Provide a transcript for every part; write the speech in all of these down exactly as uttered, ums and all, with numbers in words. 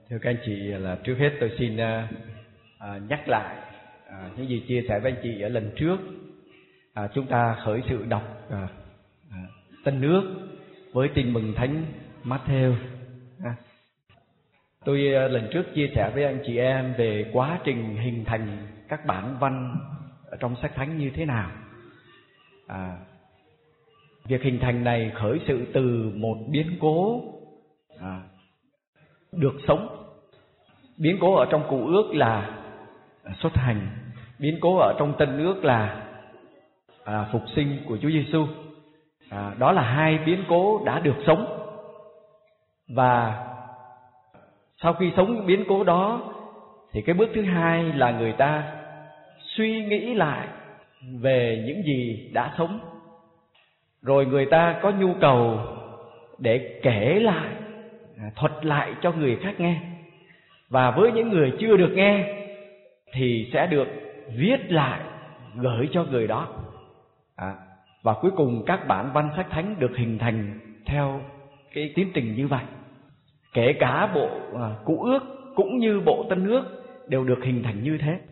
Thưa các anh chị, là trước hết tôi xin à, nhắc lại à, những gì chia sẻ với anh chị ở lần trước. À, chúng ta khởi sự đọc à, à, Tân Ước với Tin Mừng Thánh Matthew. À, tôi à, lần trước chia sẻ với anh chị em về quá trình hình thành các bản văn ở trong sách thánh như thế nào. À, việc hình thành này khởi sự từ một biến cố à, được sống. Biến cố ở trong Cựu Ước là xuất hành, biến cố ở trong Tân Ước là à, phục sinh của Chúa Giêsu. À, đó là hai biến cố đã được sống. Và sau khi sống biến cố đó thì cái bước thứ hai là người ta suy nghĩ lại về những gì đã sống. Rồi người ta có nhu cầu để kể lại, thuật lại cho người khác nghe. Và với những người chưa được nghe thì sẽ được viết lại, gửi cho người đó. À, và cuối cùng các bản văn sách thánh được hình thành theo cái tiến trình như vậy. Kể cả bộ à, Cựu Ước cũng như bộ Tân Ước đều được hình thành như thế.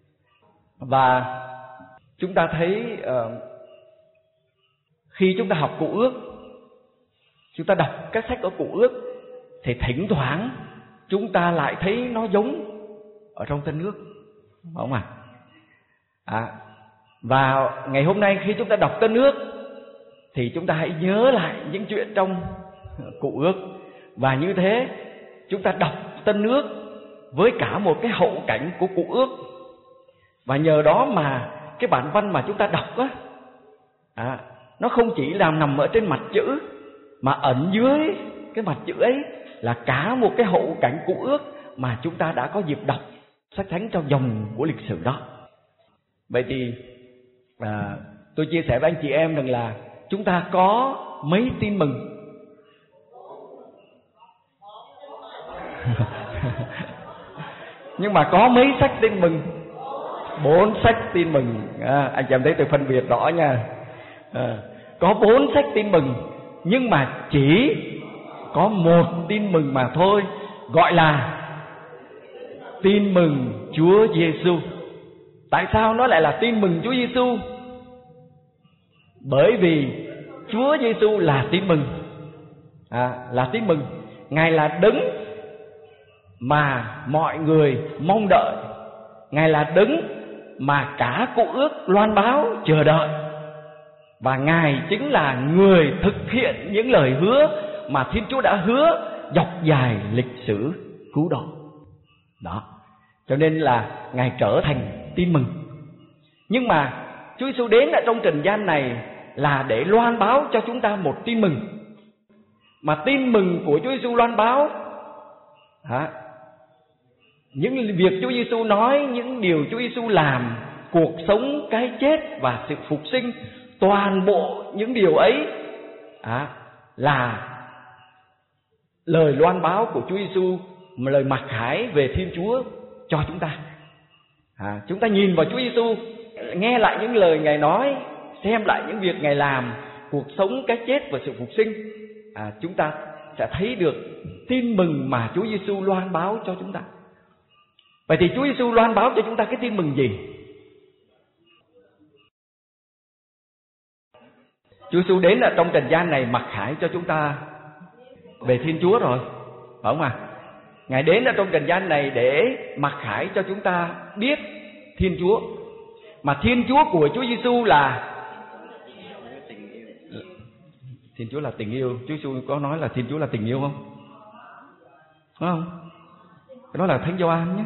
Và chúng ta thấy uh, khi chúng ta học Cựu Ước, chúng ta đọc các sách ở Cựu Ước thì thỉnh thoảng chúng ta lại thấy nó giống ở trong Tân Ước, phải không ạ? À, và ngày hôm nay khi chúng ta đọc Tân Ước thì chúng ta hãy nhớ lại những chuyện trong Cựu Ước. Và như thế chúng ta đọc Tân Ước với cả một cái hậu cảnh của Cựu Ước. Và nhờ đó mà cái bản văn mà chúng ta đọc á, à, nó không chỉ làm nằm ở trên mặt chữ, mà ẩn dưới cái mặt chữ ấy là cả một cái hậu cảnh Cựu Ước mà chúng ta đã có dịp đọc sách thánh trong dòng của lịch sử đó. Vậy thì à, tôi chia sẻ với anh chị em rằng là chúng ta có mấy tin mừng? Nhưng mà có mấy sách tin mừng? Bốn sách tin mừng. À, anh chị em thấy tôi phân biệt rõ nha. À, có bốn sách tin mừng, nhưng mà chỉ có một tin mừng mà thôi, gọi là tin mừng Chúa Giêsu. Tại sao nó lại là tin mừng Chúa Giêsu? Bởi vì Chúa Giêsu là tin mừng. À, là tin mừng. Ngài là đấng mà mọi người mong đợi. Ngài là đấng mà cả Cựu Ước loan báo chờ đợi. Và Ngài chính là người thực hiện những lời hứa mà Thiên Chúa đã hứa dọc dài lịch sử cứu độ. Đó. Cho nên là Ngài trở thành tin mừng. Nhưng mà Chúa Giêsu đến ở trong trần gian này là để loan báo cho chúng ta một tin mừng. Mà tin mừng của Chúa Giêsu loan báo hả? Những việc Chúa Giêsu nói, những điều Chúa Giêsu làm, cuộc sống, cái chết và sự phục sinh, toàn bộ những điều ấy à, là lời loan báo của Chúa Giêsu, mà lời mặc khải về Thiên Chúa cho chúng ta. À, chúng ta nhìn vào Chúa Giêsu, nghe lại những lời Ngài nói, xem lại những việc Ngài làm, cuộc sống, cái chết và sự phục sinh, à, chúng ta sẽ thấy được tin mừng mà Chúa Giêsu loan báo cho chúng ta. Vậy thì Chúa Giêsu loan báo cho chúng ta cái tin mừng gì? Chúa Giêsu đến ở trong trần gian này mặc khải cho chúng ta về Thiên Chúa rồi, phải không ạ? À? Ngài đến ở trong trần gian này để mặc khải cho chúng ta biết Thiên Chúa. Mà Thiên Chúa của Chúa Giêsu là Thiên Chúa là tình yêu. Chúa Giêsu có nói là Thiên Chúa là tình yêu không? Phải không? Cái đó là Thánh Gioan nhé.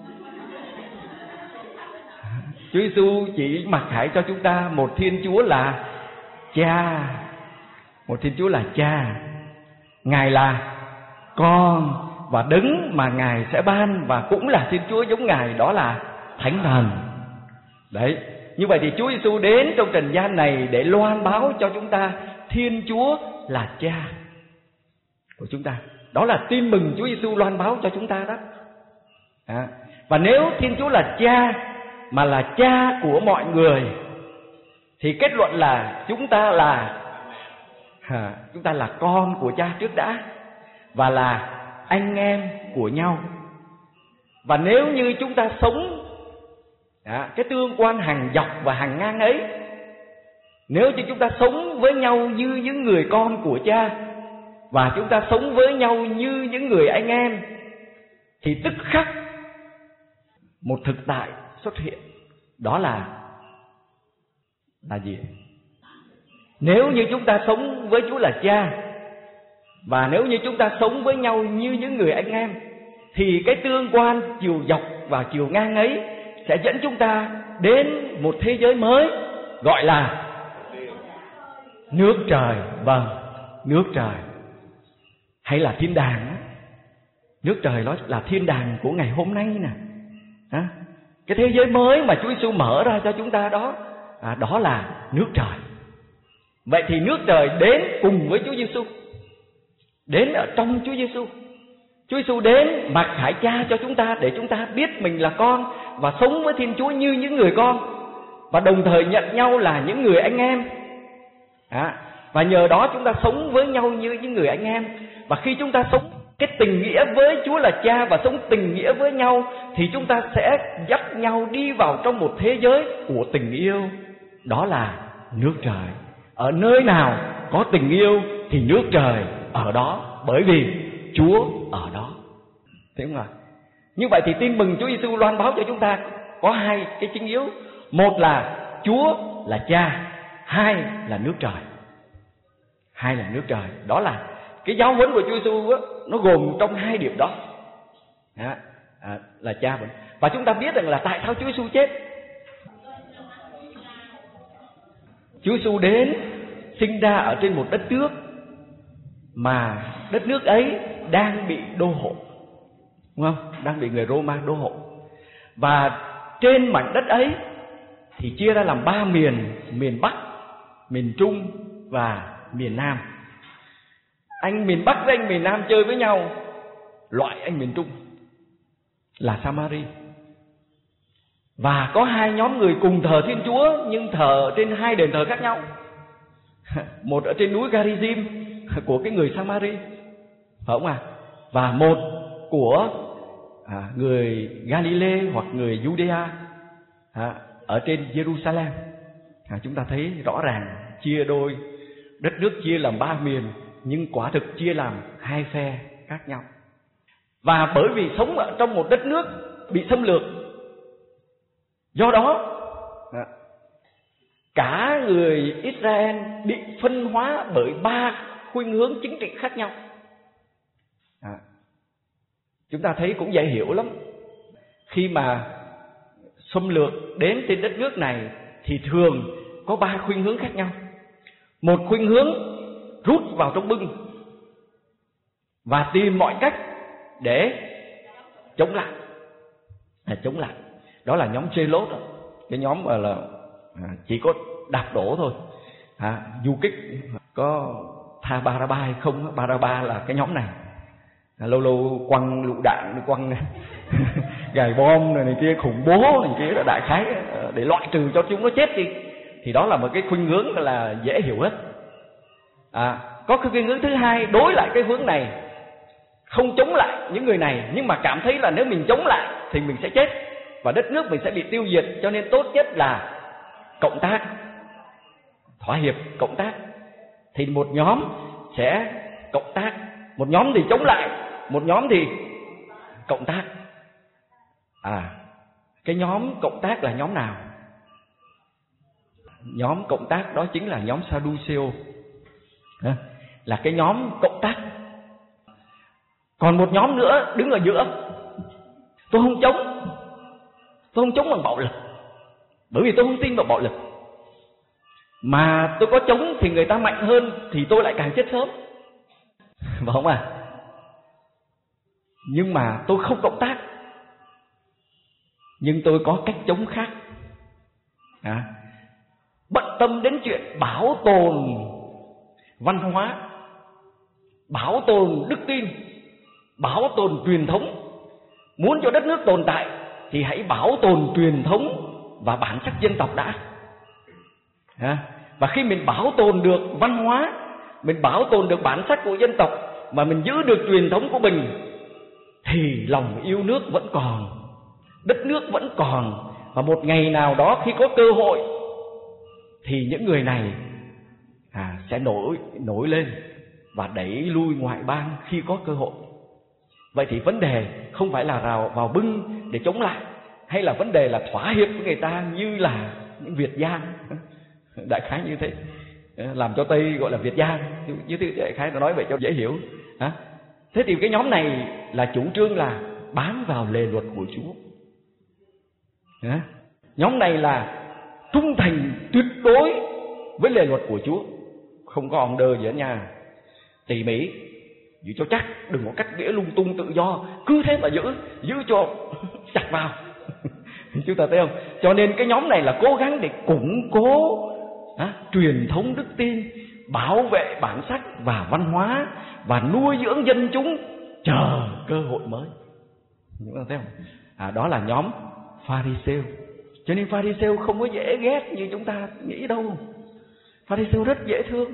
Chúa Giêsu chỉ mặc khải cho chúng ta một Thiên Chúa là Cha. Một Thiên Chúa là Cha. Ngài là Con và đấng mà Ngài sẽ ban, và cũng là Thiên Chúa giống Ngài, đó là Thánh Thần. Đấy. Như vậy thì Chúa Giêsu đến trong trần gian này để loan báo cho chúng ta Thiên Chúa là Cha của chúng ta. Đó là tin mừng Chúa Giêsu loan báo cho chúng ta đó. À, và nếu Thiên Chúa là Cha mà là Cha của mọi người thì kết luận là chúng ta là à, chúng ta là con của Cha trước đã, và là anh em của nhau. Và nếu như chúng ta sống à, cái tương quan hàng dọc và hàng ngang ấy, nếu như chúng ta sống với nhau như những người con của Cha, và chúng ta sống với nhau như những người anh em, thì tức khắc một thực tại xuất hiện. Đó là là gì? Nếu như chúng ta sống với Chúa là Cha, và nếu như chúng ta sống với nhau như những người anh em, thì cái tương quan chiều dọc và chiều ngang ấy sẽ dẫn chúng ta đến một thế giới mới, gọi là nước trời. Vâng, nước trời hay là thiên đàng. Nước trời đó là thiên đàng của ngày hôm nay nè. À, cái thế giới mới mà Chúa Giêsu mở ra cho chúng ta đó, à, đó là nước trời. Vậy thì nước trời đến cùng với Chúa Giêsu, đến ở trong Chúa Giêsu. Chúa Giêsu đến mặc khải Cha cho chúng ta, để chúng ta biết mình là con và sống với Thiên Chúa như những người con, và đồng thời nhận nhau là những người anh em. À, và nhờ đó chúng ta sống với nhau như những người anh em. Và khi chúng ta sống cái tình nghĩa với Chúa là Cha và sống tình nghĩa với nhau, thì chúng ta sẽ dắt nhau đi vào trong một thế giới của tình yêu. Đó là nước trời. Ở nơi nào có tình yêu thì nước trời ở đó, bởi vì Chúa ở đó. Thế không ạ? Như vậy thì tin mừng Chúa Giêsu loan báo cho chúng ta có hai cái chính yếu. Một là Chúa là Cha, hai là nước trời. Hai là nước trời. Đó là cái giáo huấn của Chúa Giêsu á, nó gồm trong hai điểm đó. À, à, là Cha. Và chúng ta biết rằng là tại sao Chúa Giêsu chết. Chúa Giêsu đến sinh ra ở trên một đất nước mà đất nước ấy đang bị đô hộ, đúng không? Đang bị người Roma đô hộ. Và trên mảnh đất ấy thì chia ra làm ba miền: miền Bắc, miền Trung và miền Nam. Anh miền Bắc với anh miền Nam chơi với nhau, loại anh miền Trung là Samari. Và có hai nhóm người cùng thờ Thiên Chúa, nhưng thờ trên hai đền thờ khác nhau. Một ở trên núi Garizim của cái người Samari, phải không à? Và một của à, người Galilee hoặc người Judea à, ở trên Jerusalem. À, chúng ta thấy rõ ràng chia đôi, đất nước chia làm ba miền, nhưng quả thực chia làm hai phe khác nhau. Và bởi vì sống ở trong một đất nước bị xâm lược, do đó cả người Israel bị phân hóa bởi ba khuynh hướng chính trị khác nhau. À, chúng ta thấy cũng dễ hiểu lắm. Khi mà xâm lược đến trên đất nước này thì thường có ba khuynh hướng khác nhau. Một khuynh hướng rút vào trong bưng và tìm mọi cách để chống lại, à, chống lại. Đó là nhóm Chê-lốt, cái nhóm mà là à, chỉ có đạp đổ thôi, à, du kích. Có tha Ba-ra-ba hay không? Ba-ra-ba là cái nhóm này, à, lâu lâu quăng lựu đạn, quăng gài bom này, này kia, khủng bố này kia, là đại khái để loại trừ cho chúng nó chết đi. Thì đó là một cái khuynh hướng là dễ hiểu hết. À, có cái khuynh hướng thứ hai đối lại cái hướng này, không chống lại những người này, nhưng mà cảm thấy là nếu mình chống lại thì mình sẽ chết và đất nước mình sẽ bị tiêu diệt, cho nên tốt nhất là cộng tác, thỏa hiệp, cộng tác. Thì một nhóm sẽ cộng tác, một nhóm thì chống lại, một nhóm thì cộng tác. À, cái nhóm cộng tác là nhóm nào? Nhóm cộng tác đó chính là nhóm Sadduceo, là cái nhóm cộng tác. Còn một nhóm nữa đứng ở giữa: tôi không chống, tôi không chống bằng bạo lực, bởi vì tôi không tin vào bạo lực. Mà tôi có chống thì người ta mạnh hơn, thì tôi lại càng chết sớm, phải không à? Nhưng mà tôi không cộng tác, nhưng tôi có cách chống khác. À, bận tâm đến chuyện bảo tồn văn hóa, bảo tồn đức tin, bảo tồn truyền thống. Muốn cho đất nước tồn tại thì hãy bảo tồn truyền thống và bản sắc dân tộc đã. À, và khi mình bảo tồn được văn hóa, mình bảo tồn được bản sắc của dân tộc, mà mình giữ được truyền thống của mình, thì lòng yêu nước vẫn còn, đất nước vẫn còn. Và một ngày nào đó khi có cơ hội thì những người này à, sẽ nổi nổi lên và đẩy lui ngoại bang khi có cơ hội. Vậy thì vấn đề không phải là vào, vào bưng để chống lại, hay là vấn đề là thỏa hiệp với người ta như là những Việt Giang, đại khái như thế, làm cho Tây gọi là Việt Giang, như thế đại khái nó nói vậy cho dễ hiểu. Hả? Thế thì cái nhóm này là chủ trương là bám vào lề luật của Chúa. Hả? Nhóm này là trung thành tuyệt đối với lề luật của Chúa, không có ông đơ gì ở nhà, tỉ mỉ, giữ cho chắc, đừng có cắt nghĩa lung tung tự do, cứ thế mà giữ, giữ cho chặt vào. Chúng ta thấy không? Cho nên cái nhóm này là cố gắng để củng cố à, truyền thống đức tin, bảo vệ bản sắc và văn hóa, và nuôi dưỡng dân chúng chờ cơ hội mới. Chúng ta thấy không? À, đó là nhóm Pha-ri-sêu. Cho nên Pha-ri-sêu không có dễ ghét như chúng ta nghĩ đâu. Pha-ri-sêu rất dễ thương,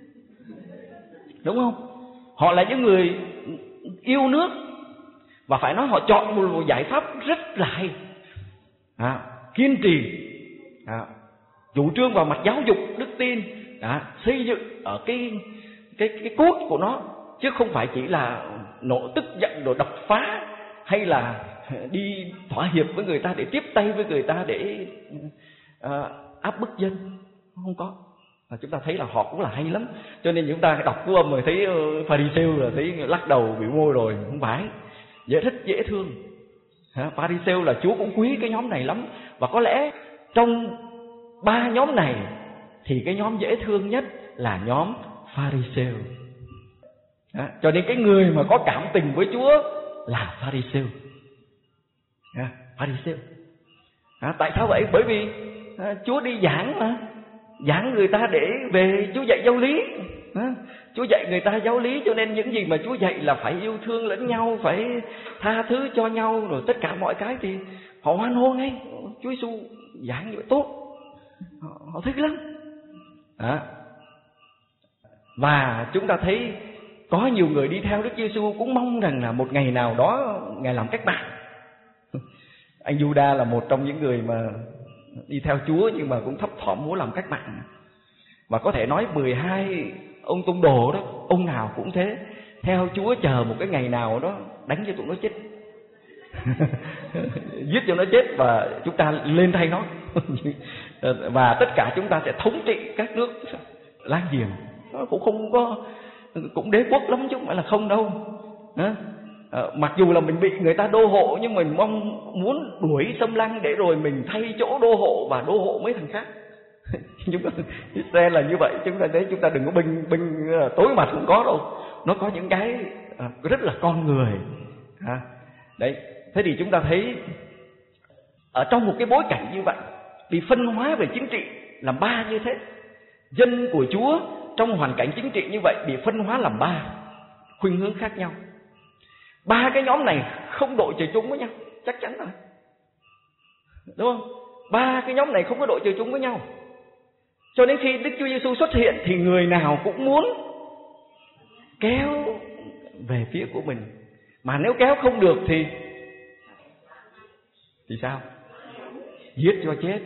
đúng không? Họ là những người yêu nước, và phải nói họ chọn một giải pháp rất là hay, à, kiên trì, à, chủ trương vào mặt giáo dục đức tin, à, xây dựng ở cái cái cái cốt của nó, chứ không phải chỉ là nộ tức giận rồi đập phá, hay là đi thỏa hiệp với người ta để tiếp tay với người ta để à, áp bức dân. Không có. À, chúng ta thấy là họ cũng là hay lắm. Cho nên chúng ta đọc của ông rồi thấy uh, Pha-ri-sêu là thấy lắc đầu biểu môi rồi. Không phải, dễ rất dễ thương. Pha-ri-sêu là Chúa cũng quý cái nhóm này lắm. Và có lẽ trong ba nhóm này thì cái nhóm dễ thương nhất là nhóm Pha-ri-sêu. À, cho nên cái người mà có cảm tình với Chúa là Pha-ri-sêu. À, Pha-ri-sêu. À, tại sao vậy? Bởi vì à, Chúa đi giảng mà, giảng người ta để về Chúa dạy giáo lý. À, Chúa dạy người ta giáo lý, cho nên những gì mà Chúa dạy là phải yêu thương lẫn nhau, phải tha thứ cho nhau, rồi tất cả mọi cái thì họ hoan hô ngay. Chúa Giêsu giảng như vậy tốt, họ, họ thích lắm. À, và chúng ta thấy có nhiều người đi theo Đức Giêsu cũng mong rằng là một ngày nào đó Ngài làm cách mạng. Anh Juda là một trong những người mà đi theo Chúa nhưng mà cũng thấp thỏm muốn làm cách mạng. Và có thể nói mười hai ông tông đồ đó, ông nào cũng thế, theo Chúa chờ một cái ngày nào đó đánh cho tụi nó chết. Giết cho nó chết và chúng ta lên thay nó. Và tất cả chúng ta sẽ thống trị các nước láng giềng. Nó cũng không có, cũng đế quốc lắm chứ không phải là không đâu. À, mặc dù là mình bị người ta đô hộ, nhưng mình mong muốn đuổi xâm lăng để rồi mình thay chỗ đô hộ và đô hộ mấy thằng khác. Chúng ta Israel là như vậy. Chúng ta thấy chúng ta đừng có binh binh tối mặt, không có đâu. Nó có những cái rất là con người. À, đấy. Thế thì chúng ta thấy ở trong một cái bối cảnh như vậy, bị phân hóa về chính trị làm ba như thế, dân của Chúa trong hoàn cảnh chính trị như vậy bị phân hóa làm ba khuynh hướng khác nhau. Ba cái nhóm này không đội trời chung với nhau, chắc chắn rồi, đúng không? Ba cái nhóm này không có đội trời chung với nhau. Cho đến khi Đức Chúa Giêsu xuất hiện thì người nào cũng muốn kéo về phía của mình. Mà nếu kéo không được thì thì sao? Giết cho chết.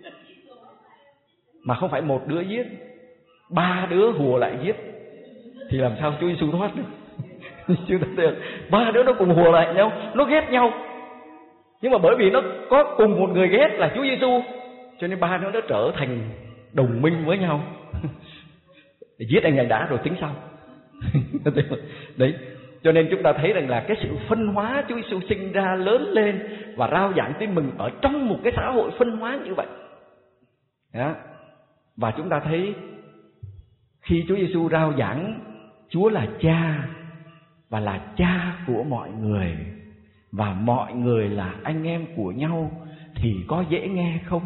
Mà không phải một đứa giết, ba đứa hùa lại giết, thì làm sao Chúa Giêsu thoát được? Chưa được. Ba đứa nó cùng hùa lại nhau, nó ghét nhau, nhưng mà bởi vì nó có cùng một người ghét là Chúa Giêsu, cho nên ba đứa nó trở thành đồng minh với nhau. Giết anh này đã rồi tính sau. Đấy. Cho nên chúng ta thấy rằng là cái sự phân hóa Chúa Giêsu sinh ra lớn lên và rao giảng tin mừng ở trong một cái xã hội phân hóa như vậy. Đó. Và chúng ta thấy khi Chúa Giêsu rao giảng Chúa là Cha và là Cha của mọi người, và mọi người là anh em của nhau, thì có dễ nghe không?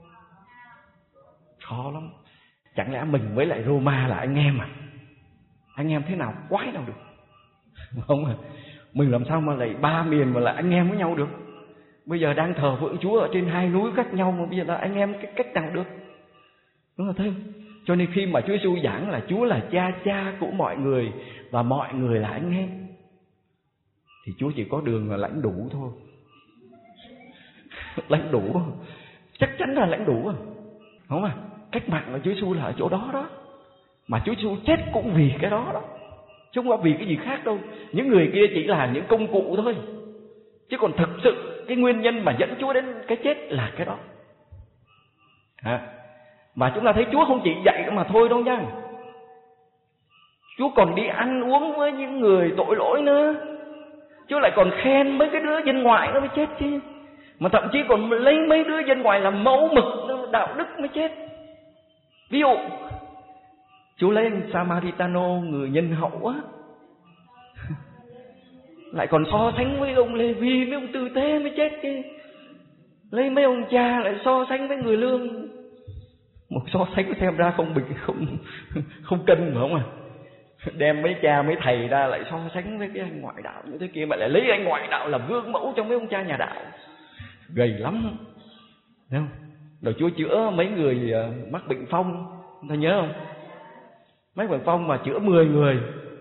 Khó lắm. Chẳng lẽ mình với lại Roma là anh em à? Anh em thế nào quái nào được, không à? Mình làm sao mà lại ba miền mà là anh em với nhau được? Bây giờ đang thờ phượng Chúa ở trên hai núi khác nhau mà bây giờ là anh em cái cách nào được? Đúng là thế. Cho nên khi mà Chúa Giêsu giảng là Chúa là Cha, Cha của mọi người và mọi người là anh em, thì Chúa chỉ có đường là lãnh đủ thôi. Lãnh đủ, chắc chắn là lãnh đủ, không à? Cách mạng của Chúa Giêsu là ở chỗ đó đó, mà Chúa Giêsu chết cũng vì cái đó đó, chứ không có vì cái gì khác đâu. Những người kia chỉ là những công cụ thôi, chứ còn thực sự cái nguyên nhân mà dẫn Chúa đến cái chết là cái đó. À, mà chúng ta thấy Chúa không chỉ dạy mà thôi đâu nha. Chúa còn đi ăn uống với những người tội lỗi nữa. Chúa lại còn khen mấy cái đứa dân ngoại nó mới chết chứ. Mà thậm chí còn lấy mấy đứa dân ngoại làm mẫu mực đạo đức mới chết. Ví dụ Chúa lấy anh Samaritano, người nhân hậu á, lại còn so sánh với ông Lê Vi, với ông Tư Tế mới chết chứ. Lấy mấy ông cha lại so sánh với người lương. Một so sánh xem ra không bình, không không cân phải không à? Đem mấy cha mấy thầy ra lại so sánh với cái anh ngoại đạo như thế kia, mà lại lấy anh ngoại đạo làm gương mẫu trong mấy ông cha nhà đạo. Gầy lắm, thấy không? Rồi Chúa chữa mấy người mắc bệnh phong, ta nhớ không? Mấy bệnh phong mà chữa mười người,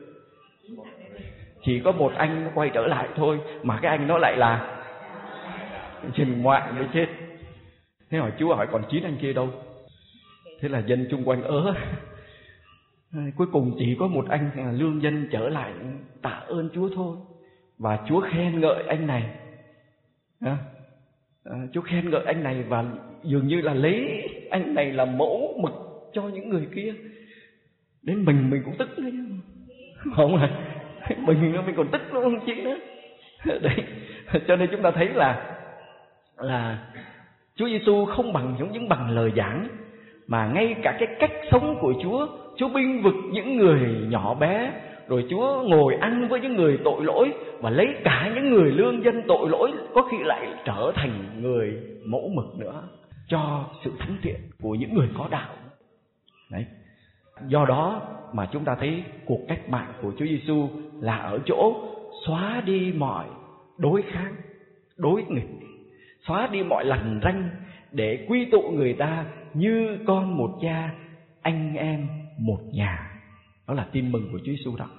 chỉ có một anh nó quay trở lại thôi, mà cái anh nó lại là trên ngoại mới chết. Thế hỏi Chúa hỏi còn chín anh kia đâu? Thế là dân chung quanh ớ. Cuối cùng chỉ có một anh lương dân trở lại tạ ơn Chúa thôi. Và Chúa khen ngợi anh này, à, Chúa khen ngợi anh này và dường như là lấy anh này làm mẫu mực cho những người kia. Đến mình mình cũng tức nữa chứ, không à? Mình mình còn tức luôn không chị nữa. Đấy, cho nên chúng ta thấy là là Chúa Giêsu không bằng giống những bằng lời giảng, mà ngay cả cái cách sống của Chúa, Chúa bênh vực những người nhỏ bé, rồi Chúa ngồi ăn với những người tội lỗi, và lấy cả những người lương dân tội lỗi có khi lại trở thành người mẫu mực nữa cho sự thánh thiện của những người có đạo. Đấy. Do đó mà chúng ta thấy cuộc cách mạng của Chúa Giêsu là ở chỗ xóa đi mọi đối kháng, đối nghịch, xóa đi mọi lằn ranh để quy tụ người ta như con một cha, anh em một nhà. Đó là tin mừng của Chúa Giêsu đó.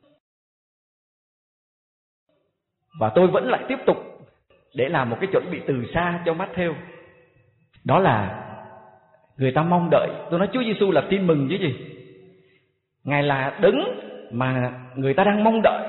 Và tôi vẫn lại tiếp tục để làm một cái chuẩn bị từ xa cho Matthew. Đó là người ta mong đợi. Tôi nói Chúa Giêsu là tin mừng chứ gì? Ngài là đấng mà người ta đang mong đợi.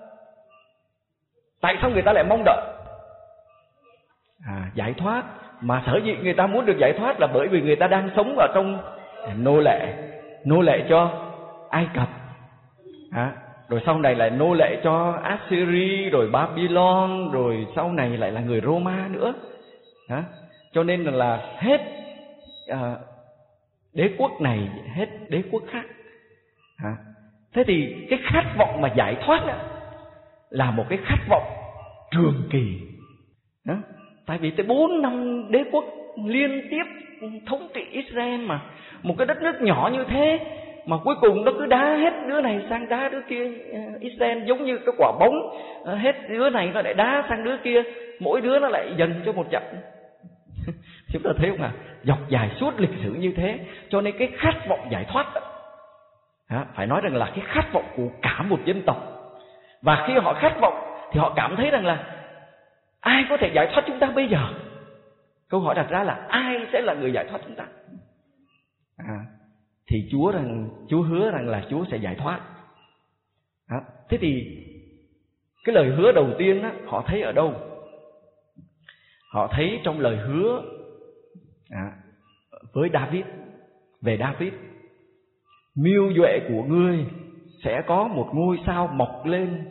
Tại sao người ta lại mong đợi? À, giải thoát. Mà sở dĩ người ta muốn được giải thoát là bởi vì người ta đang sống ở trong nô lệ. Nô lệ cho Ai Cập, à, rồi sau này lại nô lệ cho Assyria, rồi Babylon, rồi sau này lại là người Roma nữa, à, cho nên là hết à, đế quốc này, hết đế quốc khác, à. Thế thì cái khát vọng mà giải thoát đó là một cái khát vọng trường kỳ, à. Tại vì tới bốn năm đế quốc liên tiếp thống trị Israel, mà một cái đất nước nhỏ như thế mà cuối cùng nó cứ đá hết đứa này sang đá đứa kia. Israel giống như cái quả bóng, hết đứa này nó lại đá sang đứa kia, mỗi đứa nó lại dần cho một trận. Chúng ta thấy không ạ? À? Dọc dài suốt lịch sử như thế, cho nên cái khát vọng giải thoát đó, à, phải nói rằng là cái khát vọng của cả một dân tộc. Và khi họ khát vọng thì họ cảm thấy rằng là ai có thể giải thoát chúng ta bây giờ? Câu hỏi đặt ra là ai sẽ là người giải thoát chúng ta? À, thì Chúa rằng Chúa hứa rằng là Chúa sẽ giải thoát. À, thế thì cái lời hứa đầu tiên á, họ thấy ở đâu? Họ thấy trong lời hứa à, với David, về David: mưu duệ của ngươi sẽ có một ngôi sao mọc lên,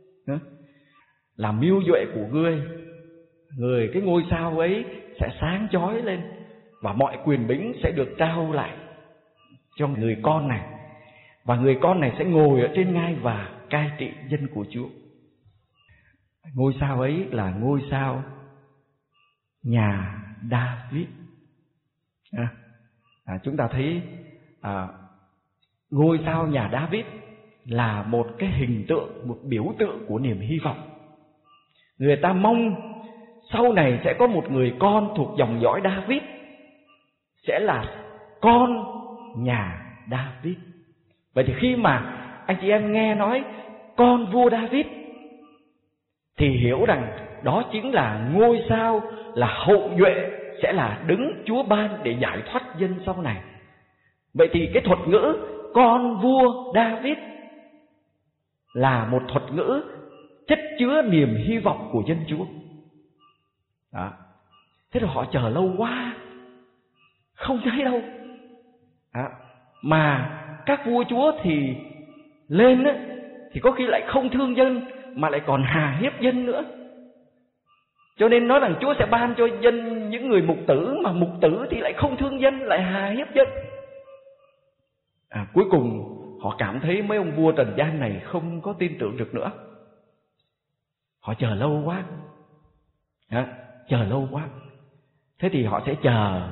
là mưu duệ của ngươi, người cái ngôi sao ấy sẽ sáng chói lên, và mọi quyền bính sẽ được trao lại cho người con này, và người con này sẽ ngồi ở trên ngai và cai trị dân của Chúa. Ngôi sao ấy là ngôi sao nhà David. À, à, chúng ta thấy à, ngôi sao nhà David là một cái hình tượng, một biểu tượng của niềm hy vọng. Người ta mong sau này sẽ có một người con thuộc dòng dõi David, sẽ là con nhà David. Vậy thì khi mà anh chị em nghe nói con vua David thì hiểu rằng đó chính là ngôi sao, là hậu duệ, sẽ là đấng Chúa ban để giải thoát dân sau này. Vậy thì cái thuật ngữ con vua David là một thuật ngữ chất chứa niềm hy vọng của dân Chúa. Đó. Thế rồi họ chờ lâu quá, không thấy đâu. Đó. Mà các vua chúa thì lên á, thì có khi lại không thương dân, mà lại còn hà hiếp dân nữa. Cho nên nói rằng Chúa sẽ ban cho dân những người mục tử, mà mục tử thì lại không thương dân, lại hà hiếp dân. À, cuối cùng họ cảm thấy mấy ông vua trần gian này không có tin tưởng được nữa. Họ chờ lâu quá. Đó, chờ lâu quá. Thế thì họ sẽ chờ.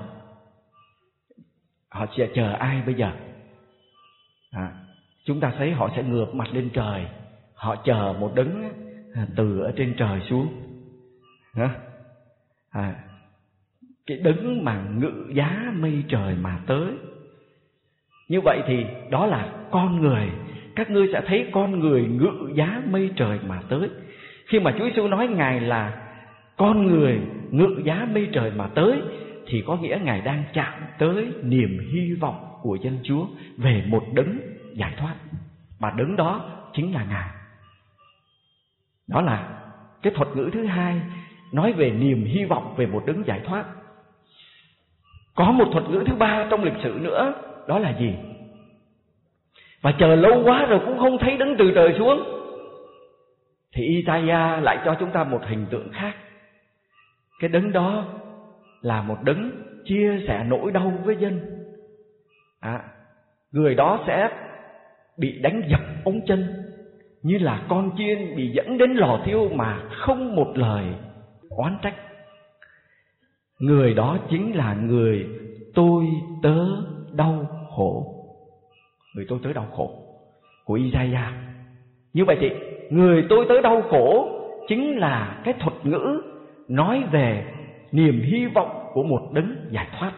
Họ sẽ chờ ai bây giờ? À, chúng ta thấy họ sẽ ngược mặt lên trời. Họ chờ một đấng từ ở trên trời xuống. Đó. À, cái đấng mà ngự giá mây trời mà tới. Như vậy thì đó là con người. Các ngươi sẽ thấy con người ngự giá mây trời mà tới. Khi mà Chúa Giêsu nói Ngài là con người ngự giá mây trời mà tới, thì có nghĩa Ngài đang chạm tới niềm hy vọng của dân Chúa về một đấng giải thoát. Và đấng đó chính là Ngài. Đó là cái thuật ngữ thứ hai, nói về niềm hy vọng về một đấng giải thoát. Có một thuật ngữ thứ ba trong lịch sử nữa, đó là gì? Và chờ lâu quá rồi cũng không thấy đấng từ trời xuống, thì Isaiah lại cho chúng ta một hình tượng khác. Cái đấng đó là một đấng chia sẻ nỗi đau với dân. À, người đó sẽ bị đánh dập ống chân, như là con chiên bị dẫn đến lò thiêu mà không một lời oán trách. Người đó chính là người tôi tớ đau khổ. Người tôi tớ đau khổ của Isaiah. Như vậy thì người tôi tớ đau khổ chính là cái thuật ngữ nói về niềm hy vọng của một đấng giải thoát.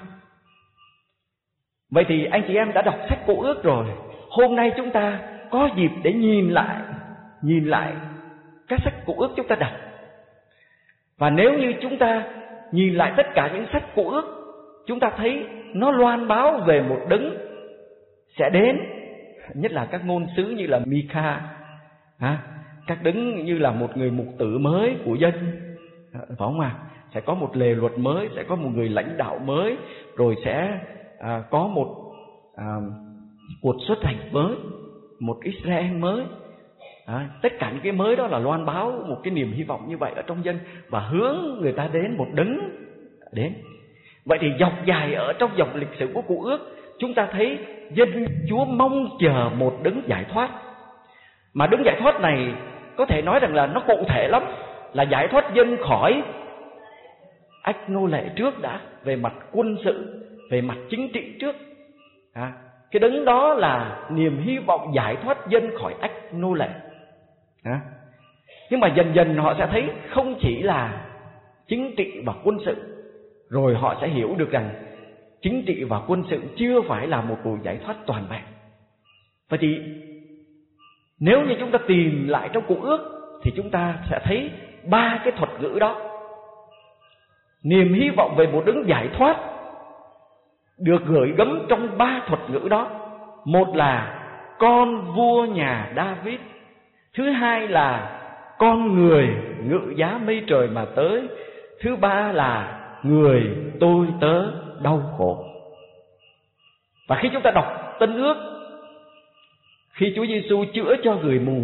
Vậy thì anh chị em đã đọc sách Cựu Ước rồi. Hôm nay chúng ta có dịp để nhìn lại Nhìn lại các sách Cựu Ước chúng ta đọc. Và nếu như chúng ta nhìn lại tất cả những sách Cựu Ước, chúng ta thấy nó loan báo về một đấng sẽ đến. Nhất là các ngôn sứ như là Mika, các đấng như là một người mục tử mới của dân, phải không ạ? Sẽ có một lề luật mới, sẽ có một người lãnh đạo mới, rồi sẽ à, có một à, cuộc xuất hành mới, một Israel mới. À, tất cả những cái mới đó là loan báo một cái niềm hy vọng như vậy ở trong dân, và hướng người ta đến một đấng đến. Vậy thì dọc dài ở trong dòng lịch sử của Cựu Ước, chúng ta thấy dân Chúa mong chờ một đấng giải thoát. Mà đấng giải thoát này có thể nói rằng là nó cụ thể lắm, là giải thoát dân khỏi ách nô lệ trước đã, về mặt quân sự, về mặt chính trị trước. À, cái đấng đó là niềm hy vọng giải thoát dân khỏi ách nô lệ. À, nhưng mà dần dần họ sẽ thấy không chỉ là chính trị và quân sự, rồi họ sẽ hiểu được rằng chính trị và quân sự chưa phải là một cuộc giải thoát toàn vẹn. Vậy thì nếu như chúng ta tìm lại trong Cựu Ước thì chúng ta sẽ thấy ba cái thuật ngữ đó. Niềm hy vọng về một đấng giải thoát được gửi gắm trong ba thuật ngữ đó. Một là con vua nhà David, thứ hai là con người ngự giá mây trời mà tới, thứ ba là người tôi tớ đau khổ. Và khi chúng ta đọc Tân Ước, khi Chúa Giêsu chữa cho người mù,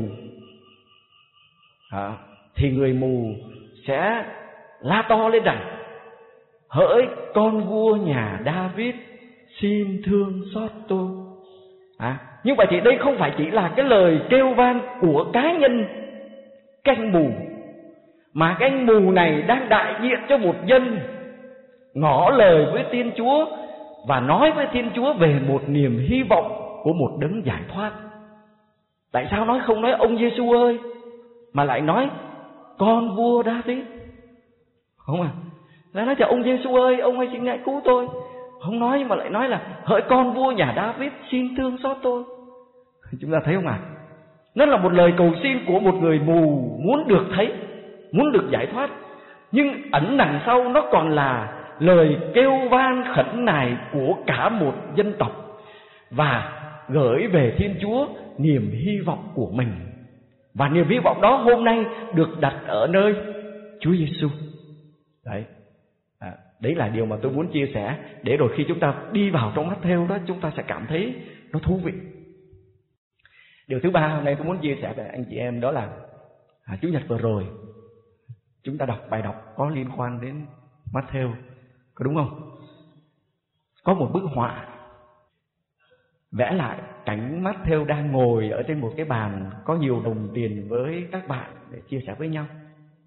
à, thì người mù sẽ la to lên rằng: hỡi con vua nhà David, xin thương xót tôi. À, như vậy thì đây không phải chỉ là cái lời kêu van của cá nhân cái anh mù, mà cái anh mù này đang đại diện cho một dân ngỏ lời với Thiên Chúa và nói với Thiên Chúa về một niềm hy vọng của một đấng giải thoát. Tại sao nói không nói ông Giêsu ơi, mà lại nói con vua David? Không à, lại nói cho ông Giêsu ơi, ông hãy xin ngài cứu tôi. Không nói, nhưng mà lại nói là hỡi con vua nhà David, xin thương xót tôi. Chúng ta thấy không ạ? À? Nó là một lời cầu xin của một người mù muốn được thấy. muốn được giải thoát, nhưng ẩn đằng sau nó còn là lời kêu van khẩn nài của cả một dân tộc, và gửi về Thiên Chúa niềm hy vọng của mình. Và niềm hy vọng đó hôm nay được đặt ở nơi Chúa Giêsu. Đấy, à, đấy là điều mà tôi muốn chia sẻ, để rồi khi chúng ta đi vào trong Mát-thêu đó, chúng ta sẽ cảm thấy nó thú vị. Điều thứ ba hôm nay tôi muốn chia sẻ với anh chị em đó là à, Chủ nhật vừa rồi chúng ta đọc bài đọc có liên quan đến Mát-thêu, có đúng không? Có một bức họa vẽ lại cảnh Mát-thêu đang ngồi ở trên một cái bàn có nhiều đồng tiền với các bạn để chia sẻ với nhau.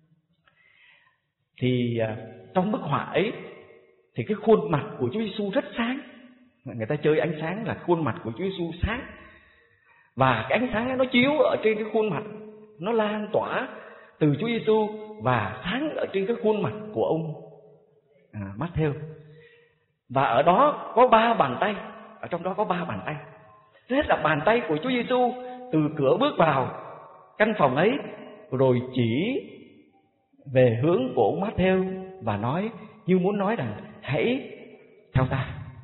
Thì à, trong bức họa ấy thì cái khuôn mặt của Chúa Giêsu rất sáng. Người ta chơi ánh sáng là khuôn mặt của Chúa Giêsu sáng, và cái ánh sáng ấy nó chiếu ở trên cái khuôn mặt, nó lan tỏa từ Chúa Giêsu và sáng ở trên cái khuôn mặt của ông à, Mát-thêu. Và ở đó có ba bàn tay, ở trong đó có ba bàn tay. Thứ nhất là bàn tay của Chúa Giêsu từ cửa bước vào căn phòng ấy, rồi chỉ về hướng của ông Mát-thêu và nói, như muốn nói rằng hãy theo ta.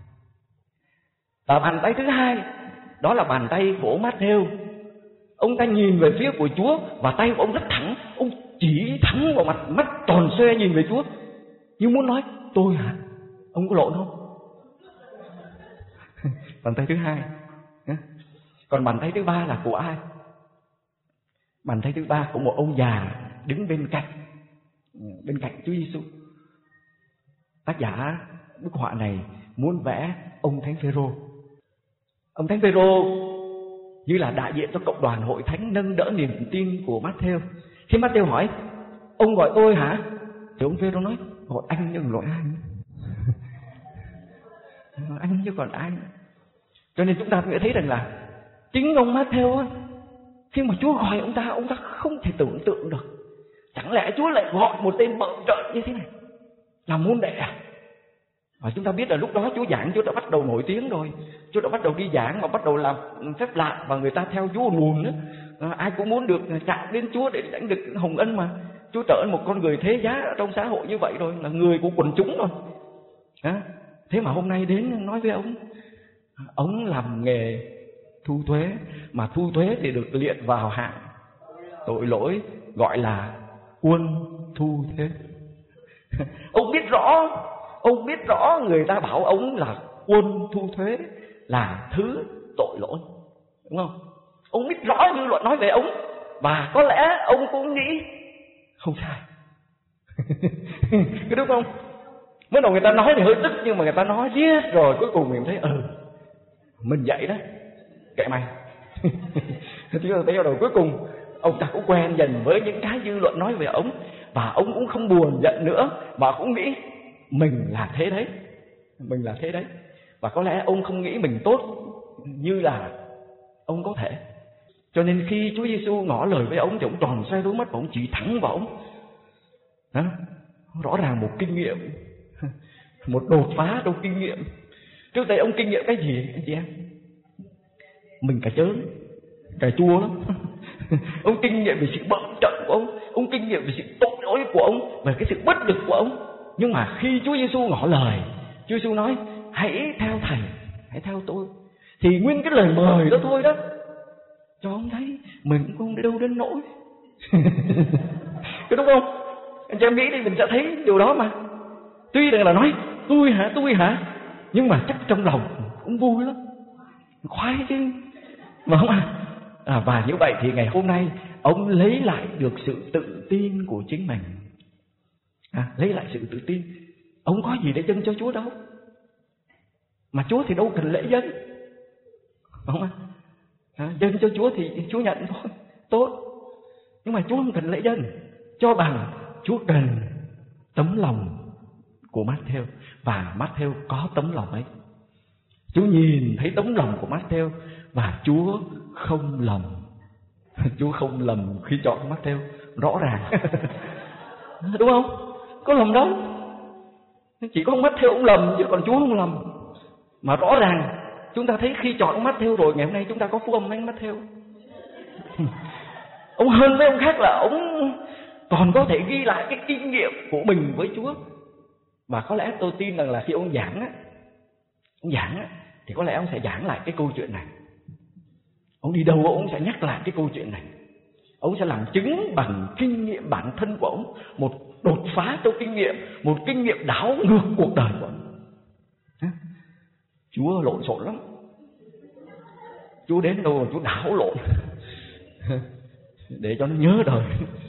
Và bàn tay thứ hai, đó là bàn tay của ông Mát-thêu. Ông ta nhìn về phía của Chúa và tay của ông rất thẳng, ông chỉ thẳng vào mặt, mắt tròn xoe nhìn về Chúa, như muốn nói tôi hả? Ông có lộn không? Bàn tay thứ hai. Còn bàn tay thứ ba là của ai? Bàn tay thứ ba của một ông già đứng bên cạnh, bên cạnh Chúa Giêsu. Tác giả bức họa này muốn vẽ ông Thánh Phêrô. Ông Thánh Phêrô như là đại diện cho cộng đoàn hội thánh nâng đỡ niềm tin của Mát-thêu. Khi Mát-thêu hỏi ông gọi tôi hả, thì ông Phêrô nói gọi anh nhưng gọi ai nữa. Anh chứ còn ai nữa. Cho nên chúng ta phải thấy rằng là chính ông Mát-thêu á, khi mà Chúa gọi ông ta, ông ta không thể tưởng tượng được. Chẳng lẽ Chúa lại gọi một tên bợ trợn như thế này là môn đệ à? Và chúng ta biết là lúc đó Chúa giảng, Chúa đã bắt đầu nổi tiếng rồi. Chúa đã bắt đầu đi giảng và bắt đầu làm phép lạ, và người ta theo Chúa nguồn nữa. À, ai cũng muốn được chạm đến Chúa để lãnh được hồng ân mà. Chúa trở thành một con người thế giá trong xã hội như vậy rồi, là người của quần chúng rồi. À, thế mà hôm nay đến nói với ông, ông làm nghề thu thuế, mà thu thuế thì được liệt vào hạng tội lỗi, gọi là quân thu thuế. Ông biết rõ, ông biết rõ người ta bảo ông là quân thu thuế, là thứ tội lỗi, đúng không? Ông biết rõ dư luận nói về ông, và có lẽ ông cũng nghĩ không sai. Cái đúng không? Mới đầu người ta nói thì hơi tức, nhưng mà người ta nói riết rồi cuối cùng mình thấy ừ, mình vậy đó, kệ mày. Chúng ta thấy rồi cuối cùng ông ta cũng quen dần với những cái dư luận nói về ông, và ông cũng không buồn giận nữa, mà cũng nghĩ mình là thế đấy, mình là thế đấy. Và có lẽ ông không nghĩ mình tốt như là ông có thể. Cho nên khi Chúa Giêsu ngỏ lời với ông thì ông tròn xoay đôi mắt và ông chỉ thẳng vào ông. Đó, rõ ràng một kinh nghiệm, một đột phá trong kinh nghiệm. Trước đây ông kinh nghiệm cái gì anh chị em? Mình cà chớn, cà chua lắm. Ông kinh nghiệm về sự bận trận của ông, ông kinh nghiệm về sự tội lỗi của ông, về cái sự bất lực của ông. Nhưng mà khi Chúa Giêsu ngỏ lời, Chúa Giêsu nói hãy theo thầy, hãy theo tôi, thì nguyên cái lời mời đó thôi đó cho ông thấy mình cũng không đâu đến nỗi. Cái đúng không? Anh chị em nghĩ đi, mình sẽ thấy điều đó mà. Tuy rằng là nói tôi hả, tôi hả, nhưng mà chắc trong lòng cũng vui lắm, khoái chứ, mà không à? À, và như vậy thì ngày hôm nay ông lấy lại được sự tự tin của chính mình. À, lấy lại sự tự tin. Ông có gì để dâng cho Chúa đâu, mà Chúa thì đâu cần lễ dâng, không à? À, dâng cho Chúa thì Chúa nhận thôi, tốt. Nhưng mà Chúa không cần lễ dâng, cho bằng Chúa cần tấm lòng của Mát-thêu, và Mát-thêu có tấm lòng ấy. Chúa nhìn thấy tấm lòng của Mát-thêu và Chúa không lầm. Chúa không lầm khi chọn Mát-thêu, rõ ràng. Đúng không? Có lầm đâu. Chỉ có Mát-thêu ông lầm, chứ còn Chúa không lầm. Mà rõ ràng chúng ta thấy khi chọn Mát-thêu rồi, ngày hôm nay chúng ta có phúc âm anh Mát-thêu. Ông hơn với ông khác là ông còn có thể ghi lại cái kinh nghiệm của mình với Chúa. Và có lẽ tôi tin rằng là khi ông giảng á, ông giảng á, thì có lẽ ông sẽ giảng lại cái câu chuyện này. Ông đi đâu ông sẽ nhắc lại cái câu chuyện này. Ông sẽ làm chứng bằng kinh nghiệm bản thân của ông, một đột phá trong kinh nghiệm, một kinh nghiệm đảo ngược cuộc đời của ông. Chúa lộn xộn lắm. Chúa đến đâu mà Chúa đảo lộn để cho nó nhớ đời.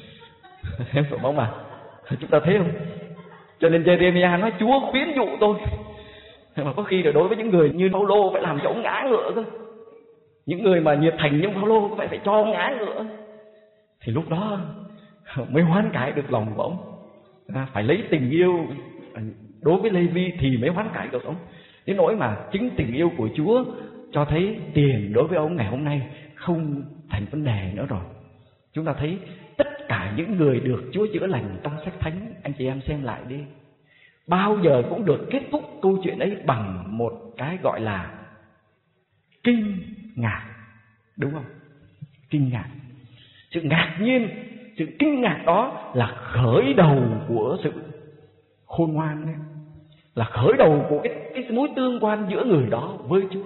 Em phải mong mà chúng ta thấy không? Cho nên Jeremiah nói Chúa khuyến dụ tôi. Mà có khi là đối với những người như Phaolô phải làm cho ông ngã ngựa cơ. Những người mà nhiệt thành như Phaolô có phải phải cho ông ngã ngựa. Thì lúc đó mới hoán cải được lòng của ông. À, phải lấy tình yêu đối với Lê-vi thì mới hoán cải được ông. Đến nỗi mà chính tình yêu của Chúa cho thấy tiền đối với ông ngày hôm nay không thành vấn đề nữa rồi. Chúng ta thấy tất cả những người được Chúa chữa lành trong sách Thánh, anh chị em xem lại đi, bao giờ cũng được kết thúc câu chuyện ấy bằng một cái gọi là kinh ngạc, đúng không? Kinh ngạc. Sự ngạc nhiên, sự kinh ngạc đó là khởi đầu của sự khôn ngoan đấy, là khởi đầu của cái, cái mối tương quan giữa người đó với Chúa.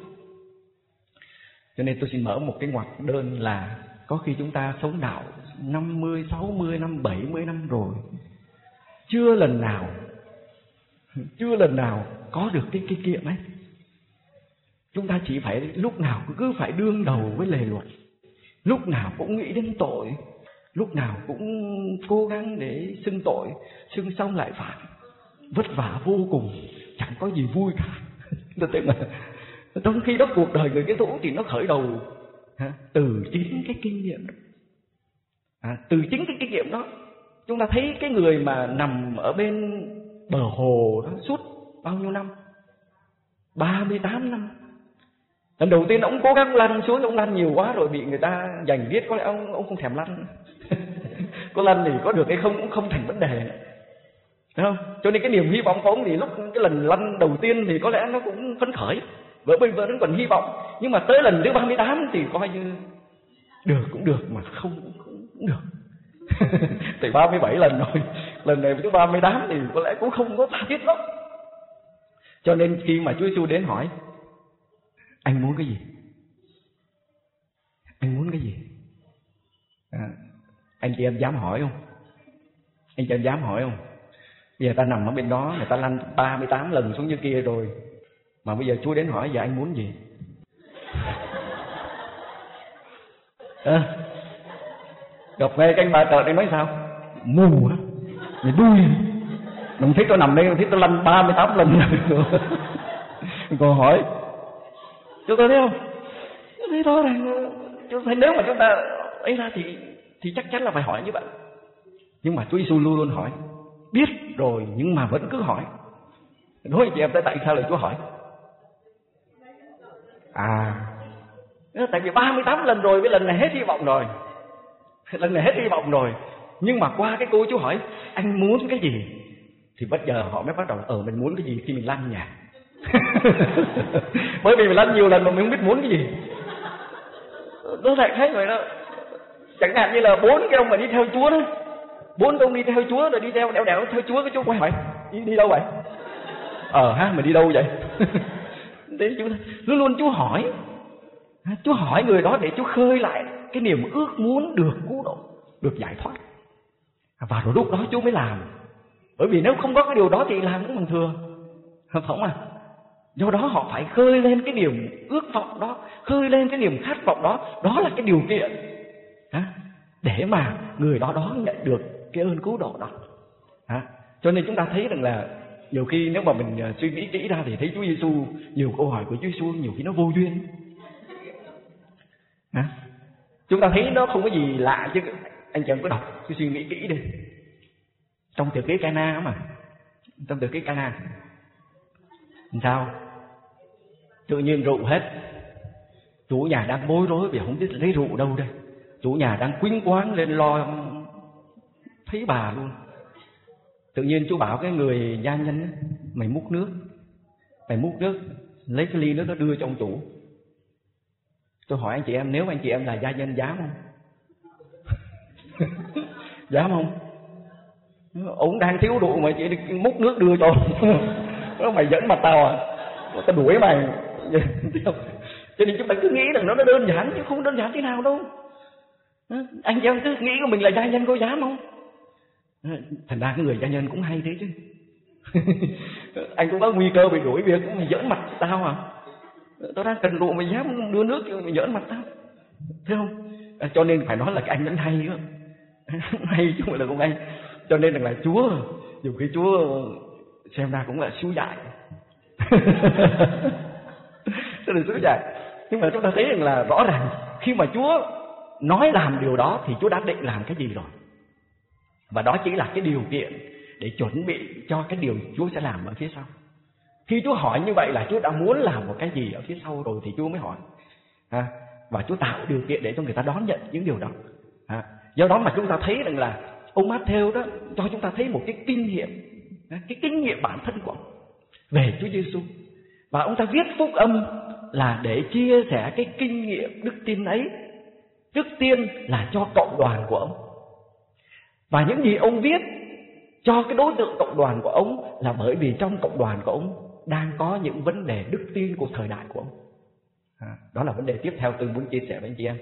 Cho nên tôi xin mở một cái ngoặc đơn là có khi chúng ta sống đạo năm mươi, sáu mươi năm, bảy mươi năm rồi, chưa lần nào chưa lần nào có được cái kinh nghiệm ấy. Chúng ta chỉ phải lúc nào cứ phải đương đầu với lề luật, lúc nào cũng nghĩ đến tội, lúc nào cũng cố gắng để xưng tội, xưng xong lại phạm, vất vả vô cùng, chẳng có gì vui cả. Trong khi đó cuộc đời người Kitô hữu thì nó khởi đầu ha, từ chính cái kinh nghiệm đó. À, từ chính cái kinh nghiệm đó chúng ta thấy cái người mà nằm ở bên bờ hồ đó suốt bao nhiêu năm, ba mươi tám năm. Lần đầu tiên ông cố gắng lăn xuống, ông lăn nhiều quá rồi bị người ta giành viết, có lẽ ông ông không thèm lăn. Có lăn thì có được hay không cũng không thành vấn đề, đúng không? Cho nên cái niềm hy vọng của ông thì lúc cái lần lăn đầu tiên thì có lẽ nó cũng phấn khởi, vợ bây giờ nó còn hy vọng. Nhưng mà tới lần thứ ba mươi tám thì coi như được cũng được mà không cũng, cũng, cũng được. Thì ba mươi bảy lần rồi, lần này thứ ba mươi tám thì có lẽ cũng không có tha thiết lắm. Cho nên khi mà Chúa Giêsu đến hỏi anh muốn cái gì, anh muốn cái gì, à, anh chị em dám hỏi không? Anh chị em dám hỏi không? Bây giờ ta nằm ở bên đó, người ta lăn ba mươi tám lần xuống như kia rồi, mà bây giờ Chúa đến hỏi giờ anh muốn gì? À, gặp ngay cái anh bà trợ đây nói sao? Mù á, mày đuôi, mình thấy tôi nằm đây, mình thấy tôi lăn ba mươi tám lần rồi. Còn hỏi, chúng ta thấy không? Thấy rõ ràng, chúng ta, nếu mà chúng ta ấy ra thì thì chắc chắn là phải hỏi như vậy. Nhưng mà Chúa Giêsu luôn luôn hỏi, biết rồi nhưng mà vẫn cứ hỏi. Nói anh chị em tại sao lại Chúa hỏi? À, tại vì ba mươi tám lần rồi, cái lần này hết hy vọng rồi, lần này hết hy vọng rồi. Nhưng mà qua cái câu Chúa hỏi anh muốn cái gì thì bây giờ họ mới bắt đầu ở mình muốn cái gì khi mình lăn nhà. Bởi vì mình lăn nhiều lần mà mình không biết muốn cái gì. Nó lại thấy rồi đó. Chẳng hạn như là bốn cái ông mà đi theo Chúa đó, bốn ông đi theo Chúa rồi đi theo đèo đèo theo Chúa, cái Chúa quay hỏi đi, đi đâu vậy? Ờ ha, mình đi đâu vậy? Thế Chúa luôn luôn Chúa hỏi, Chúa hỏi người đó để Chúa khơi lại cái niềm ước muốn được cứu độ, được giải thoát. Và rồi lúc đó Chúa mới làm. Bởi vì nếu không có cái điều đó thì làm cũng bằng thừa, không à? Do đó họ phải khơi lên cái niềm ước vọng đó, khơi lên cái niềm khát vọng đó. Đó là cái điều kiện để mà người đó đó nhận được cái ơn cứu độ đó. Cho nên chúng ta thấy rằng là nhiều khi nếu mà mình suy nghĩ kỹ ra thì thấy Chúa Giêsu, nhiều câu hỏi của Chúa Giêsu nhiều khi nó vô duyên. Chúng ta thấy nó không có gì lạ chứ. Anh chị em có đọc, cứ suy nghĩ kỹ đi. Trong tiệc cưới Cana mà, trong tiệc cưới Cana sao? Tự nhiên rượu hết, chủ nhà đang bối rối vì không biết lấy rượu đâu đây. Chủ nhà đang quýnh quáng lên lo thấy bà luôn. Tự nhiên chú bảo cái người gia nhân ấy, mày múc nước, mày múc nước, lấy cái ly nước đó đưa cho ông chủ. Tôi hỏi anh chị em, nếu anh chị em là gia nhân dám không? Dám không? Ông đang thiếu rượu mà chỉ múc nước đưa cho. Nó mày giỡn mặt tao à? Tao đuổi mày. Cho nên chúng ta cứ nghĩ rằng nó đơn giản chứ không đơn giản thế nào đâu. Anh chị em cứ nghĩ của mình là gia nhân có dám không? Thành ra cái người gia nhân cũng hay thế chứ. Anh cũng có nguy cơ bị đuổi việc, mày giỡn mặt tao à? Tao đang cần rượu mày dám đưa nước cho mày giỡn mặt tao. Thấy không? À, cho nên phải nói là cái anh vẫn hay đó. Hay chứ không phải là không hay. Cho nên rằng là Chúa, nhiều khi Chúa xem ra cũng là xúi dại. Thế là xúi dại. Nhưng mà chúng ta thấy rằng là rõ ràng khi mà Chúa nói làm điều đó thì Chúa đã định làm cái gì rồi. Và đó chỉ là cái điều kiện để chuẩn bị cho cái điều Chúa sẽ làm ở phía sau. Khi Chúa hỏi như vậy là Chúa đã muốn làm một cái gì ở phía sau rồi thì Chúa mới hỏi. À, và Chúa tạo điều kiện để cho người ta đón nhận những điều đó. À, do đó mà chúng ta thấy rằng là ông Matthew đó cho chúng ta thấy một cái kinh nghiệm, cái kinh nghiệm bản thân của ông về Chúa Giêsu. Và ông ta viết phúc âm là để chia sẻ cái kinh nghiệm đức tin ấy, trước tiên là cho cộng đoàn của ông. Và những gì ông viết cho cái đối tượng cộng đoàn của ông là bởi vì trong cộng đoàn của ông đang có những vấn đề đức tin của thời đại của ông. À, đó là vấn đề tiếp theo tôi muốn chia sẻ với anh chị em.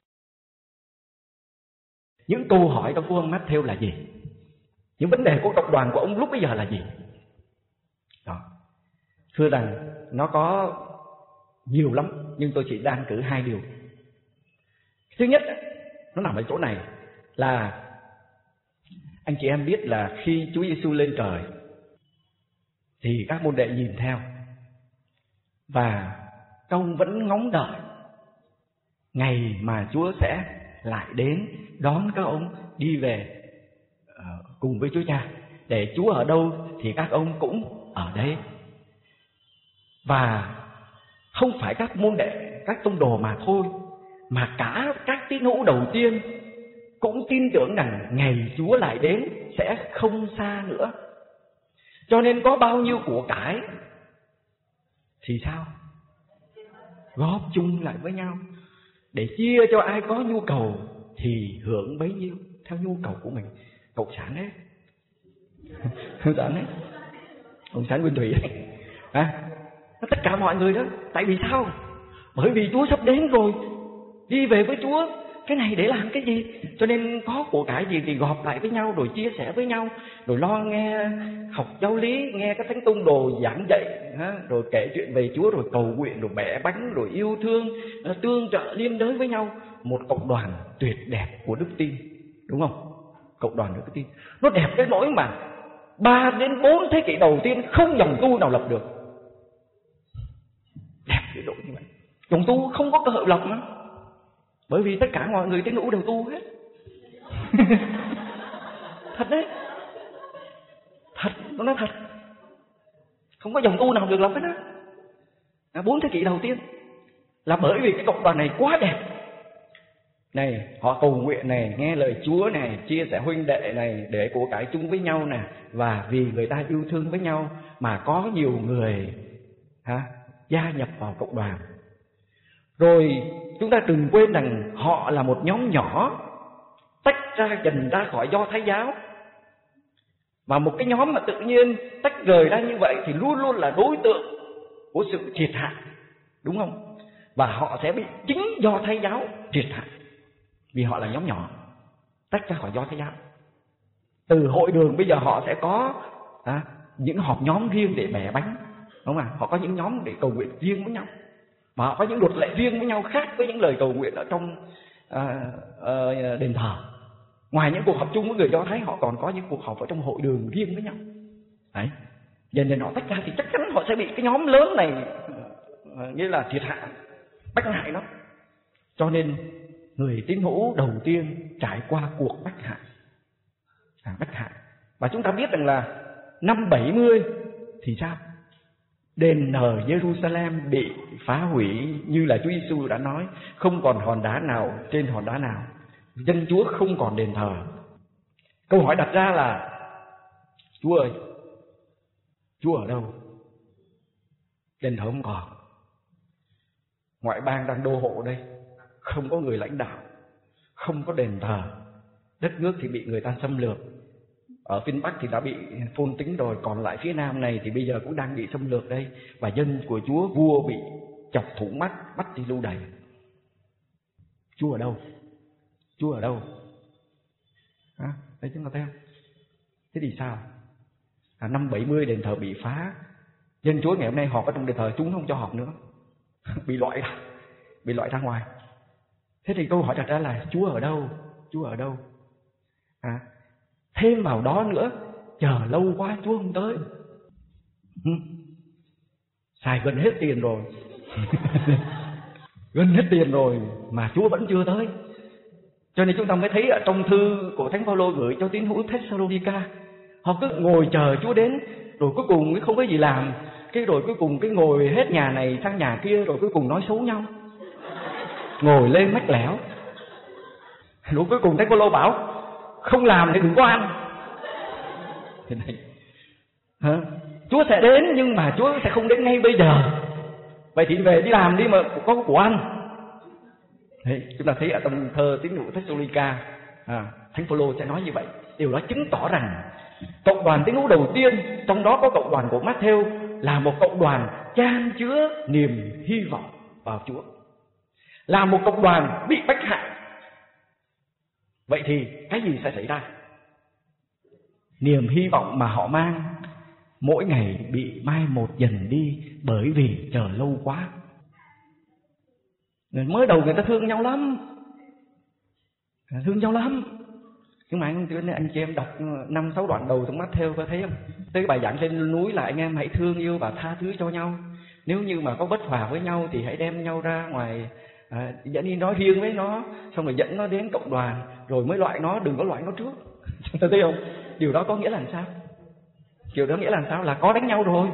Những câu hỏi trong của ông Matthew là gì? Những vấn đề của cộng đoàn của ông lúc bây giờ là gì? Đó. Thưa rằng nó có nhiều lắm, nhưng tôi chỉ đang cử hai điều. Thứ nhất, nó nằm ở chỗ này là anh chị em biết là khi Chúa Giêsu lên trời thì các môn đệ nhìn theo và các ông vẫn ngóng đợi ngày mà Chúa sẽ lại đến đón các ông đi về uh, cùng với Chúa Cha. Để Chúa ở đâu thì các ông cũng ở đấy. Và không phải các môn đệ, các tông đồ mà thôi, mà cả các tín hữu đầu tiên cũng tin tưởng rằng ngày Chúa lại đến sẽ không xa nữa. Cho nên có bao nhiêu của cải thì sao? Góp chung lại với nhau để chia cho ai có nhu cầu thì hưởng bấy nhiêu theo nhu cầu của mình. Cộng sản đấy, cộng sản đấy, cộng sản Nguyên Thủy đấy. À, tất cả mọi người đó. Tại vì sao? Bởi vì Chúa sắp đến rồi, đi về với Chúa. Cái này để làm cái gì? Cho nên có của cải gì thì gộp lại với nhau, rồi chia sẻ với nhau, rồi lo nghe học giáo lý, nghe các thánh tông đồ giảng dạy, rồi kể chuyện về Chúa, rồi cầu nguyện, rồi bẻ bánh, rồi yêu thương, tương trợ liên đới với nhau. Một cộng đoàn tuyệt đẹp của đức tin, đúng không? Cộng đoàn đức tin nó đẹp đến nỗi mà ba đến bốn thế kỷ đầu tiên không dòng tu nào lập được. Đẹp đến độ như vậy. Dòng tu không có cơ hội lập mà, bởi vì tất cả mọi người tín hữu đều tu hết. Thật đấy, thật, nó nói thật, không có dòng tu nào được lập hết á. Bốn thế kỷ đầu tiên là bởi vì cái cộng đoàn này quá đẹp. Này, họ cầu nguyện này, nghe lời Chúa này, chia sẻ huynh đệ này, để của cải chung với nhau nè, và vì người ta yêu thương với nhau mà có nhiều người hả, gia nhập vào cộng đoàn. Rồi chúng ta đừng quên rằng họ là một nhóm nhỏ tách ra dần ra khỏi Do Thái giáo. Và một cái nhóm mà tự nhiên tách rời ra như vậy thì luôn luôn là đối tượng của sự triệt hạ, đúng không? Và họ sẽ bị chính Do Thái giáo triệt hạ, vì họ là nhóm nhỏ tách ra khỏi Do Thái giáo. Từ hội đường bây giờ họ sẽ có à, những họp nhóm riêng để bẻ bánh, đúng không ạ? Họ có những nhóm để cầu nguyện riêng với nhau, mà họ có những luật lệ riêng với nhau, khác với những lời cầu nguyện ở trong à, à, đền thờ. Ngoài những cuộc họp chung với người Do Thái, họ còn có những cuộc họp ở trong hội đường riêng với nhau. Đấy, dần dần họ tách ra thì chắc chắn họ sẽ bị cái nhóm lớn này à, như là thiệt hại, bách hại nó. Cho nên người tín hữu đầu tiên trải qua cuộc bách hại, à, bách hại. Và chúng ta biết rằng là năm bảy mươi thì sao? Đền thờ Jerusalem bị phá hủy, như là Chúa Giêsu đã nói, không còn hòn đá nào trên hòn đá nào. Dân Chúa không còn đền thờ. Câu hỏi đặt ra là: Chúa ơi, Chúa ở đâu? Đền thờ không còn, ngoại bang đang đô hộ đây, không có người lãnh đạo, không có đền thờ, đất nước thì bị người ta xâm lược, ở phiên Bắc thì đã bị phôn tính rồi, còn lại phía Nam này thì bây giờ cũng đang bị xâm lược đây. Và dân của Chúa, vua bị chọc thủng mắt, bắt đi lưu đày. Chúa ở đâu? Chúa ở đâu? À, đây chúng ta thấy không? Thế thì sao? À, năm bảy mươi đền thờ bị phá, dân Chúa ngày hôm nay họp ở trong đền thờ chúng không cho họp nữa. Bị loại ra, bị loại ra ngoài. Thế thì câu hỏi đặt ra là Chúa ở đâu? Chúa ở đâu? À, thêm vào đó nữa, chờ lâu quá Chúa không tới. Ừ. Xài gần hết tiền rồi. Gần hết tiền rồi mà Chúa vẫn chưa tới. Cho nên chúng ta mới thấy ở trong thư của Thánh Phaolô gửi cho tín hữu Thessalonica, họ cứ ngồi chờ Chúa đến, rồi cuối cùng không có gì làm, cái rồi cuối cùng cái ngồi hết nhà này sang nhà kia, rồi cuối cùng nói xấu nhau, ngồi lên mách lẻo. Rồi cuối cùng Thánh Phaolô bảo không làm thì đừng có ăn. Thế này, hả? Chúa sẽ đến nhưng mà Chúa sẽ không đến ngay bây giờ. Vậy thì về đi làm đi mà có của ăn. Đấy, chúng ta thấy ở trong thơ tín hữu Thessalonica, à, Thánh Phaolô sẽ nói như vậy. Điều đó chứng tỏ rằng cộng đoàn tín hữu đầu tiên, trong đó có cộng đoàn của Matthew, là một cộng đoàn chan chứa niềm hy vọng vào Chúa, là một cộng đoàn bị bách hại. Vậy thì cái gì sẽ xảy ra? Niềm hy vọng mà họ mang mỗi ngày bị mai một dần đi bởi vì chờ lâu quá. Mới đầu người ta thương nhau lắm, thương nhau lắm. Nhưng mà anh, anh chị em đọc năm sáu đoạn đầu trong Matthew có thấy không? Tới bài giảng trên núi là anh em hãy thương yêu và tha thứ cho nhau. Nếu như mà có bất hòa với nhau thì hãy đem nhau ra ngoài, à, dẫn đi nói riêng với nó, xong rồi dẫn nó đến cộng đoàn, rồi mới loại nó, đừng có loại nó trước. Chúng ta thấy không? Điều đó có nghĩa là sao? Điều đó nghĩa là sao? Là có đánh nhau rồi.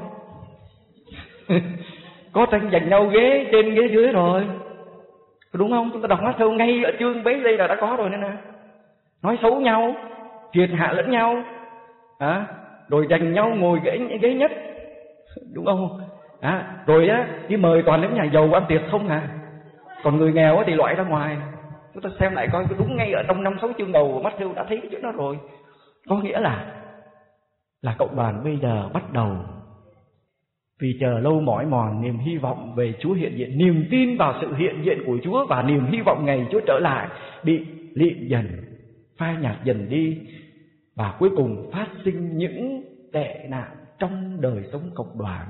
Có tranh giành nhau ghế trên ghế dưới rồi, đúng không? Chúng ta đọc Matthew ngay ở chương bấy đây là đã có rồi nữa nè. Nói xấu nhau, triệt hạ lẫn nhau, à, rồi giành nhau ngồi ghế, ghế nhất, đúng không? À, rồi á, đi mời toàn những nhà giàu ăn tiệc không à, còn người nghèo á thì loại ra ngoài. Chúng ta xem lại coi, đúng ngay ở trong năm sáu chương đầu của Matthew đã thấy cái chuyện đó rồi. Có nghĩa là là cộng đoàn bây giờ bắt đầu vì chờ lâu mỏi mòn niềm hy vọng về Chúa hiện diện, niềm tin vào sự hiện diện của Chúa và niềm hy vọng ngày Chúa trở lại bị lịm dần, phai nhạt dần đi, và cuối cùng phát sinh những tệ nạn trong đời sống cộng đoàn.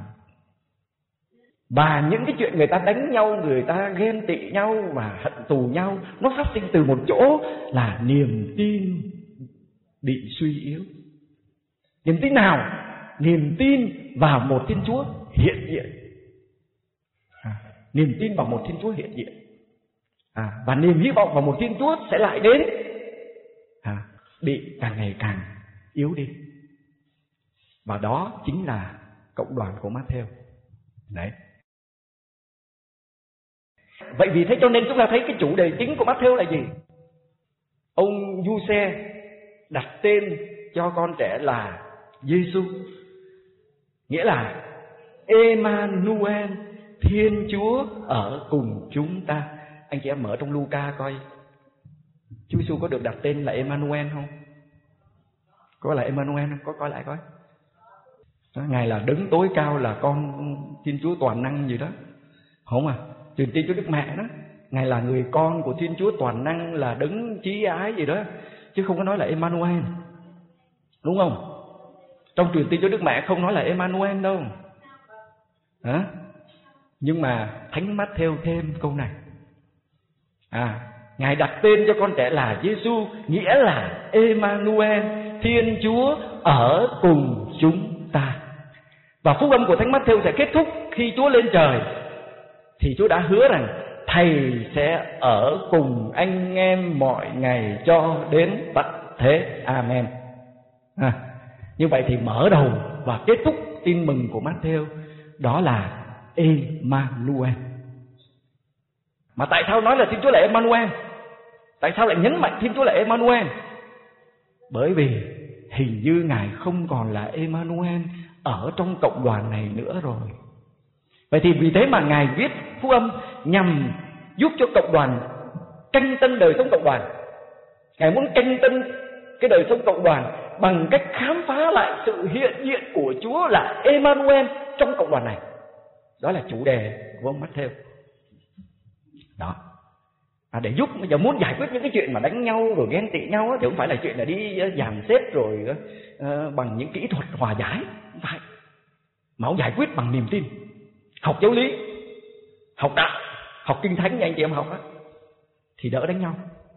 Và những cái chuyện người ta đánh nhau, người ta ghen tị nhau và hận thù nhau, nó phát sinh từ một chỗ là niềm tin bị suy yếu. Niềm tin nào? Niềm tin vào một Thiên Chúa hiện diện. À, niềm tin vào một Thiên Chúa hiện diện. À, và niềm hy vọng vào một Thiên Chúa sẽ lại đến, à, bị càng ngày càng yếu đi. Và đó chính là cộng đoàn của Matthew. Đấy. Vậy vì thế cho nên chúng ta thấy cái chủ đề chính của Matthew là gì? Ông Giuse đặt tên cho con trẻ là Giêsu, nghĩa là Emmanuel, Thiên Chúa ở cùng chúng ta. Anh chị em mở trong Luca coi, Chúa Giêsu có được đặt tên là Emmanuel không? Có là Emmanuel không? Có coi lại coi. Đó, Ngài là đấng tối cao, là con Thiên Chúa toàn năng gì đó, không à? Truyền tin cho Đức Mẹ đó, Ngài là người con của Thiên Chúa toàn năng, là đấng chí ái gì đó, chứ không có nói là Emmanuel, đúng không? Trong truyền tin cho Đức Mẹ không nói là Emmanuel đâu. Hả? Nhưng mà Thánh Matthew thêm câu này. À, Ngài đặt tên cho con trẻ là Giêsu, nghĩa là Emmanuel, Thiên Chúa ở cùng chúng ta. Và phúc âm của Thánh Matthew sẽ kết thúc khi Chúa lên trời. Thì Chúa đã hứa rằng Thầy sẽ ở cùng anh em mọi ngày cho đến tận thế. Amen. À, như vậy thì mở đầu và kết thúc tin mừng của Matthew đó là Emmanuel. Mà tại sao nói là Thiên Chúa là Emmanuel? Tại sao lại nhấn mạnh Thiên Chúa là Emmanuel? Bởi vì hình như Ngài không còn là Emmanuel ở trong cộng đoàn này nữa rồi. Vậy thì vì thế mà Ngài viết phúc âm nhằm giúp cho cộng đoàn canh tân đời sống cộng đoàn. Ngài muốn canh tân cái đời sống cộng đoàn bằng cách khám phá lại sự hiện diện của Chúa là Emmanuel trong cộng đoàn này. Đó là chủ đề của ông Matthew. Đó. À, để giúp bây giờ muốn giải quyết những cái chuyện mà đánh nhau rồi ghen tị nhau á, thì không phải là chuyện là đi dàn xếp rồi uh, bằng những kỹ thuật hòa giải, không phải, mà ông giải quyết bằng niềm tin. Học giáo lý, học đạo, học kinh thánh như anh chị em học á, thì đỡ đánh nhau.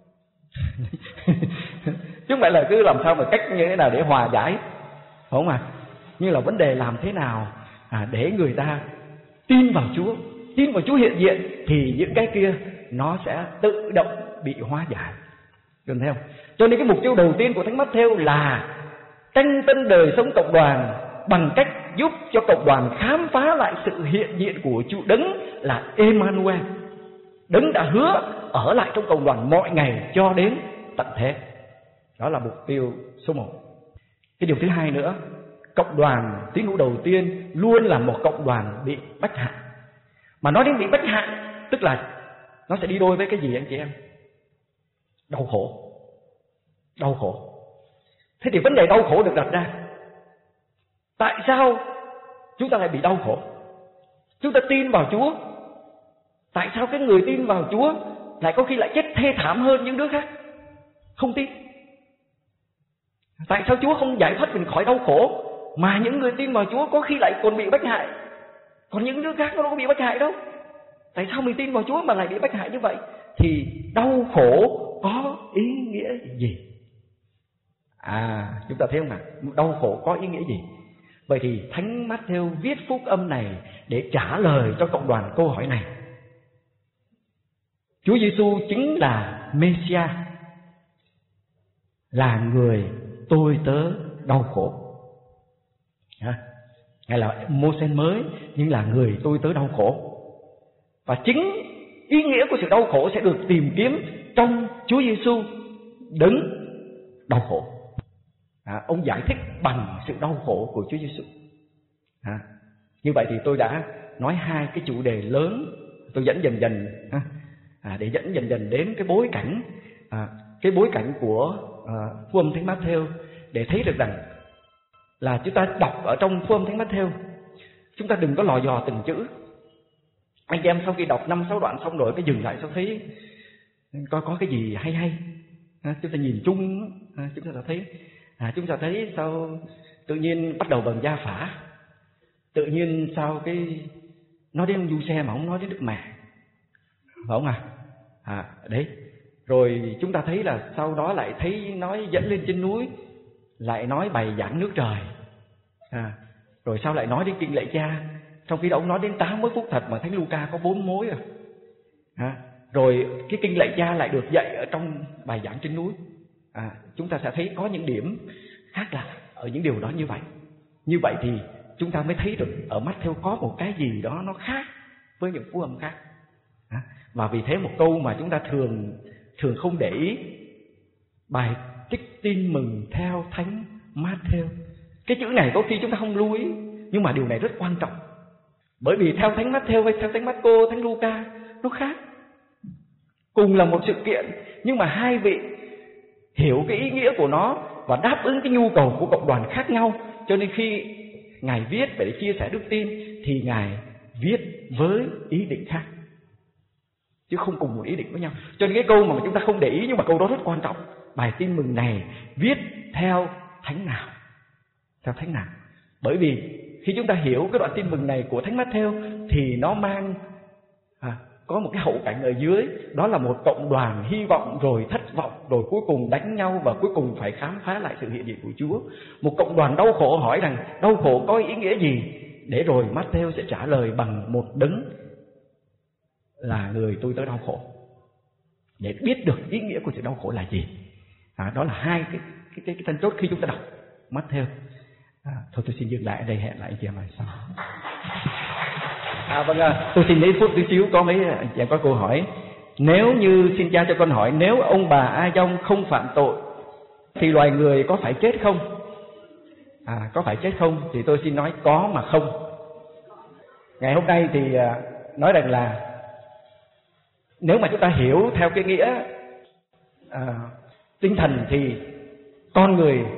Chứ không phải là cứ làm sao mà cách như thế nào để hòa giải, không à? Như là vấn đề làm thế nào à, để người ta tin vào Chúa, tin vào Chúa hiện diện, thì những cái kia nó sẽ tự động bị hóa giải. Được thấy không? Cho nên cái mục tiêu đầu tiên của Thánh Matthew là tranh tân đời sống cộng đoàn bằng cách giúp cho cộng đoàn khám phá lại sự hiện diện của Chúa Đấng là Emmanuel. Đấng đã hứa ở lại trong cộng đoàn mọi ngày cho đến tận thế. Đó là mục tiêu số một. Cái điều thứ hai nữa, cộng đoàn tín hữu đầu tiên luôn là một cộng đoàn bị bách hại. Mà nói đến bị bách hại, tức là nó sẽ đi đôi với cái gì anh chị em? Đau khổ. Đau khổ. Thế thì vấn đề đau khổ được đặt ra. Tại sao chúng ta lại bị đau khổ? Chúng ta tin vào Chúa, tại sao cái người tin vào Chúa lại có khi lại chết thê thảm hơn những đứa khác không tin? Tại sao Chúa không giải thoát mình khỏi đau khổ, mà những người tin vào Chúa có khi lại còn bị bách hại, còn những đứa khác nó đâu có bị bách hại đâu? Tại sao mình tin vào Chúa mà lại bị bách hại như vậy? Thì đau khổ có ý nghĩa gì? À, chúng ta thấy không nào? Đau khổ có ý nghĩa gì? Vậy thì Thánh Matthew viết phúc âm này để trả lời cho cộng đoàn câu hỏi này. Chúa Giêsu chính là Messiah, là người tôi tớ đau khổ. Ngài là Mô-se mới, nhưng là người tôi tớ đau khổ. Và chính ý nghĩa của sự đau khổ sẽ được tìm kiếm trong Chúa Giêsu, Đấng đau khổ. À, ông giải thích bằng sự đau khổ của Chúa Giêsu. À, như vậy thì tôi đã nói hai cái chủ đề lớn, tôi dẫn dần dần à, để dẫn dần dần đến cái bối cảnh, à, cái bối cảnh của à, phúc âm Thánh Matthew, để thấy được rằng là chúng ta đọc ở trong phúc âm Thánh Matthew, chúng ta đừng có lò dò từng chữ. Anh chị em sau khi đọc năm sáu đoạn xong rồi cái dừng lại sao thấy có có cái gì hay hay, à, chúng ta nhìn chung, à, chúng ta sẽ thấy à, chúng ta thấy sao tự nhiên bắt đầu bằng gia phả, tự nhiên sao cái nói đến Du Xe mà không nói đến Đức Mẹ, phải không à? À đấy, rồi chúng ta thấy là sau đó lại thấy nói dẫn lên trên núi, lại nói bày giảng nước trời, à, rồi sau lại nói đến kinh lạy Cha, trong khi đó ông nói đến tám mối phúc thật mà Thánh Luca có bốn mối à. À, rồi cái kinh lạy Cha lại được dạy ở trong bài giảng trên núi. À, chúng ta sẽ thấy có những điểm khác lạ ở những điều đó như vậy. Như vậy thì chúng ta mới thấy được ở Matthew có một cái gì đó nó khác với những phúc âm khác. À, và vì thế một câu mà chúng ta thường thường không để ý, bài trích tin mừng theo Thánh Matthew, cái chữ này có khi chúng ta không lưu ý, nhưng mà điều này rất quan trọng. Bởi vì theo Thánh Matthew hay theo Thánh Marco, Thánh Luca nó khác. Cùng là một sự kiện, nhưng mà hai vị hiểu cái ý nghĩa của nó và đáp ứng cái nhu cầu của cộng đoàn khác nhau. Cho nên khi Ngài viết để chia sẻ đức tin thì Ngài viết với ý định khác, chứ không cùng một ý định với nhau. Cho nên cái câu mà chúng ta không để ý, nhưng mà câu đó rất quan trọng. Bài tin mừng này viết theo thánh nào? Theo thánh nào? Bởi vì khi chúng ta hiểu cái đoạn tin mừng này của Thánh Matthew thì nó mang à, có một cái hậu cảnh ở dưới, đó là một cộng đoàn hy vọng rồi thất vọng, rồi cuối cùng đánh nhau và cuối cùng phải khám phá lại sự hiện diện của Chúa. Một cộng đoàn đau khổ hỏi rằng đau khổ có ý nghĩa gì, để rồi Matthew sẽ trả lời bằng một đấng là người tôi tớ đau khổ, để biết được ý nghĩa của sự đau khổ là gì. À, đó là hai cái cái cái, cái then chốt khi chúng ta đọc Matthew. À, thôi tôi xin dừng lại ở đây, hẹn lại anh chị em lại sau. À vâng, à, tôi xin lấy phút tí xíu, có mấy anh chị em có câu hỏi. Nếu như xin cha cho con hỏi, nếu ông bà A Dong không phạm tội thì loài người có phải chết không? À, có phải chết không? Thì tôi xin nói có mà không. Ngày hôm nay thì à, nói rằng là nếu mà chúng ta hiểu theo cái nghĩa à, tinh thần thì con người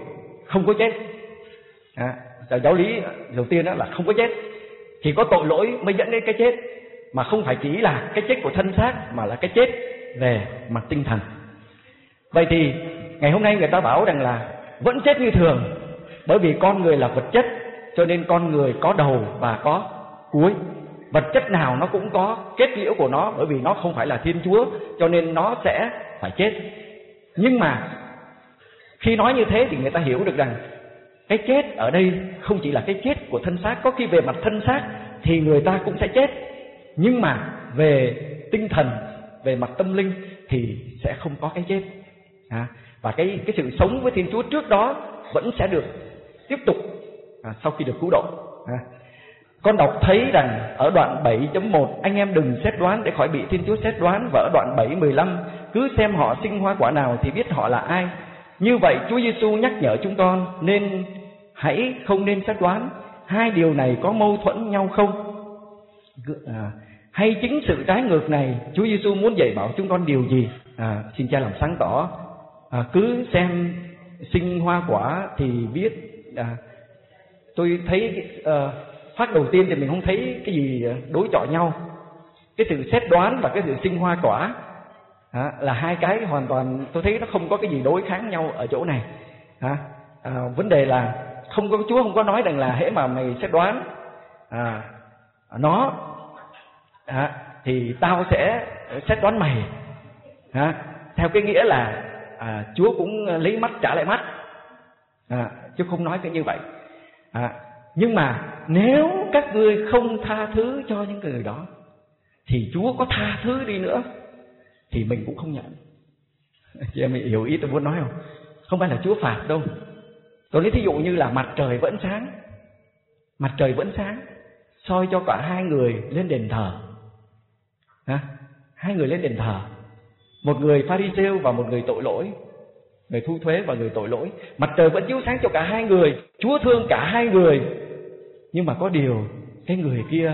không có chết. À, giáo lý đầu tiên đó là không có chết, chỉ có tội lỗi mới dẫn đến cái chết, mà không phải chỉ là cái chết của thân xác mà là cái chết về mặt tinh thần. Vậy thì ngày hôm nay người ta bảo rằng là vẫn chết như thường, bởi vì con người là vật chất, cho nên con người có đầu và có cuối. Vật chất nào nó cũng có kết liễu của nó, bởi vì nó không phải là Thiên Chúa, cho nên nó sẽ phải chết. Nhưng mà khi nói như thế thì người ta hiểu được rằng cái chết ở đây không chỉ là cái chết của thân xác. Có khi về mặt thân xác thì người ta cũng sẽ chết, nhưng mà về tinh thần, về mặt tâm linh thì sẽ không có cái chết. À, và cái, cái sự sống với Thiên Chúa trước đó vẫn sẽ được tiếp tục à, sau khi được cứu độ. À, con đọc thấy rằng ở đoạn bảy chấm một, anh em đừng xét đoán để khỏi bị Thiên Chúa xét đoán. Và ở đoạn bảy mười lăm, cứ xem họ sinh hoa quả nào thì biết họ là ai. Như vậy Chúa Giêsu nhắc nhở chúng con nên hãy không nên xét đoán. Hai điều này có mâu thuẫn nhau không? À, hay chính sự trái ngược này Chúa Giêsu muốn dạy bảo chúng con điều gì? À, xin Cha làm sáng tỏ. À, cứ xem sinh hoa quả thì biết. À, tôi thấy uh, phát đầu tiên thì mình không thấy cái gì đối chọi nhau. Cái sự xét đoán và cái sự sinh hoa quả à, là hai cái hoàn toàn, tôi thấy nó không có cái gì đối kháng nhau ở chỗ này. À, à, vấn đề là không có, Chúa không có nói rằng là hễ mà mày xét đoán à, nó à, thì tao sẽ xét đoán mày. À, theo cái nghĩa là à, Chúa cũng lấy mắt trả lại mắt. À, chứ không nói cái như vậy. À, nhưng mà nếu các ngươi không tha thứ cho những người đó thì Chúa có tha thứ đi nữa thì mình cũng không nhận. Chị em hiểu ý tôi muốn nói không? Không phải là Chúa phạt đâu. Tôi lấy thí dụ như là mặt trời vẫn sáng, mặt trời vẫn sáng, soi cho cả hai người lên đền thờ. À, hai người lên đền thờ, một người Pha-ri-sêu và một người tội lỗi, người thu thuế và người tội lỗi. Mặt trời vẫn chiếu sáng cho cả hai người, Chúa thương cả hai người. Nhưng mà có điều cái người kia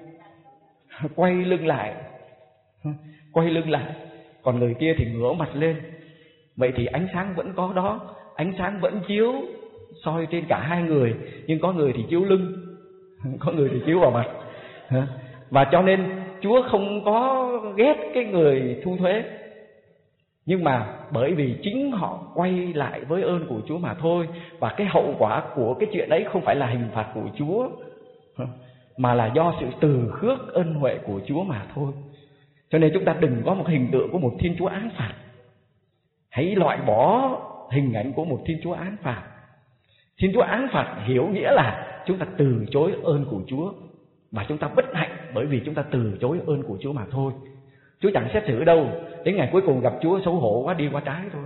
quay lưng lại, quay lưng lại, còn người kia thì ngửa mặt lên. Vậy thì ánh sáng vẫn có đó, ánh sáng vẫn chiếu soi trên cả hai người, nhưng có người thì chiếu lưng, có người thì chiếu vào mặt. Và cho nên Chúa không có ghét cái người thu thuế, nhưng mà bởi vì chính họ quay lại với ơn của Chúa mà thôi. Và cái hậu quả của cái chuyện ấy không phải là hình phạt của Chúa, mà là do sự từ khước ân huệ của Chúa mà thôi. Cho nên chúng ta đừng có một hình tượng của một Thiên Chúa án phạt. Hãy loại bỏ hình ảnh của một Thiên Chúa án phạt. Thiên Chúa án phạt hiểu nghĩa là chúng ta từ chối ơn của Chúa, và chúng ta bất hạnh bởi vì chúng ta từ chối ơn của Chúa mà thôi. Chúa chẳng xét xử đâu, đến ngày cuối cùng gặp Chúa xấu hổ quá đi qua trái thôi,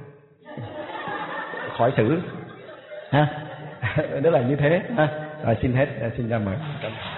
khỏi xử ha. Đó là như thế ha. Rồi, xin hết, xin ra mời.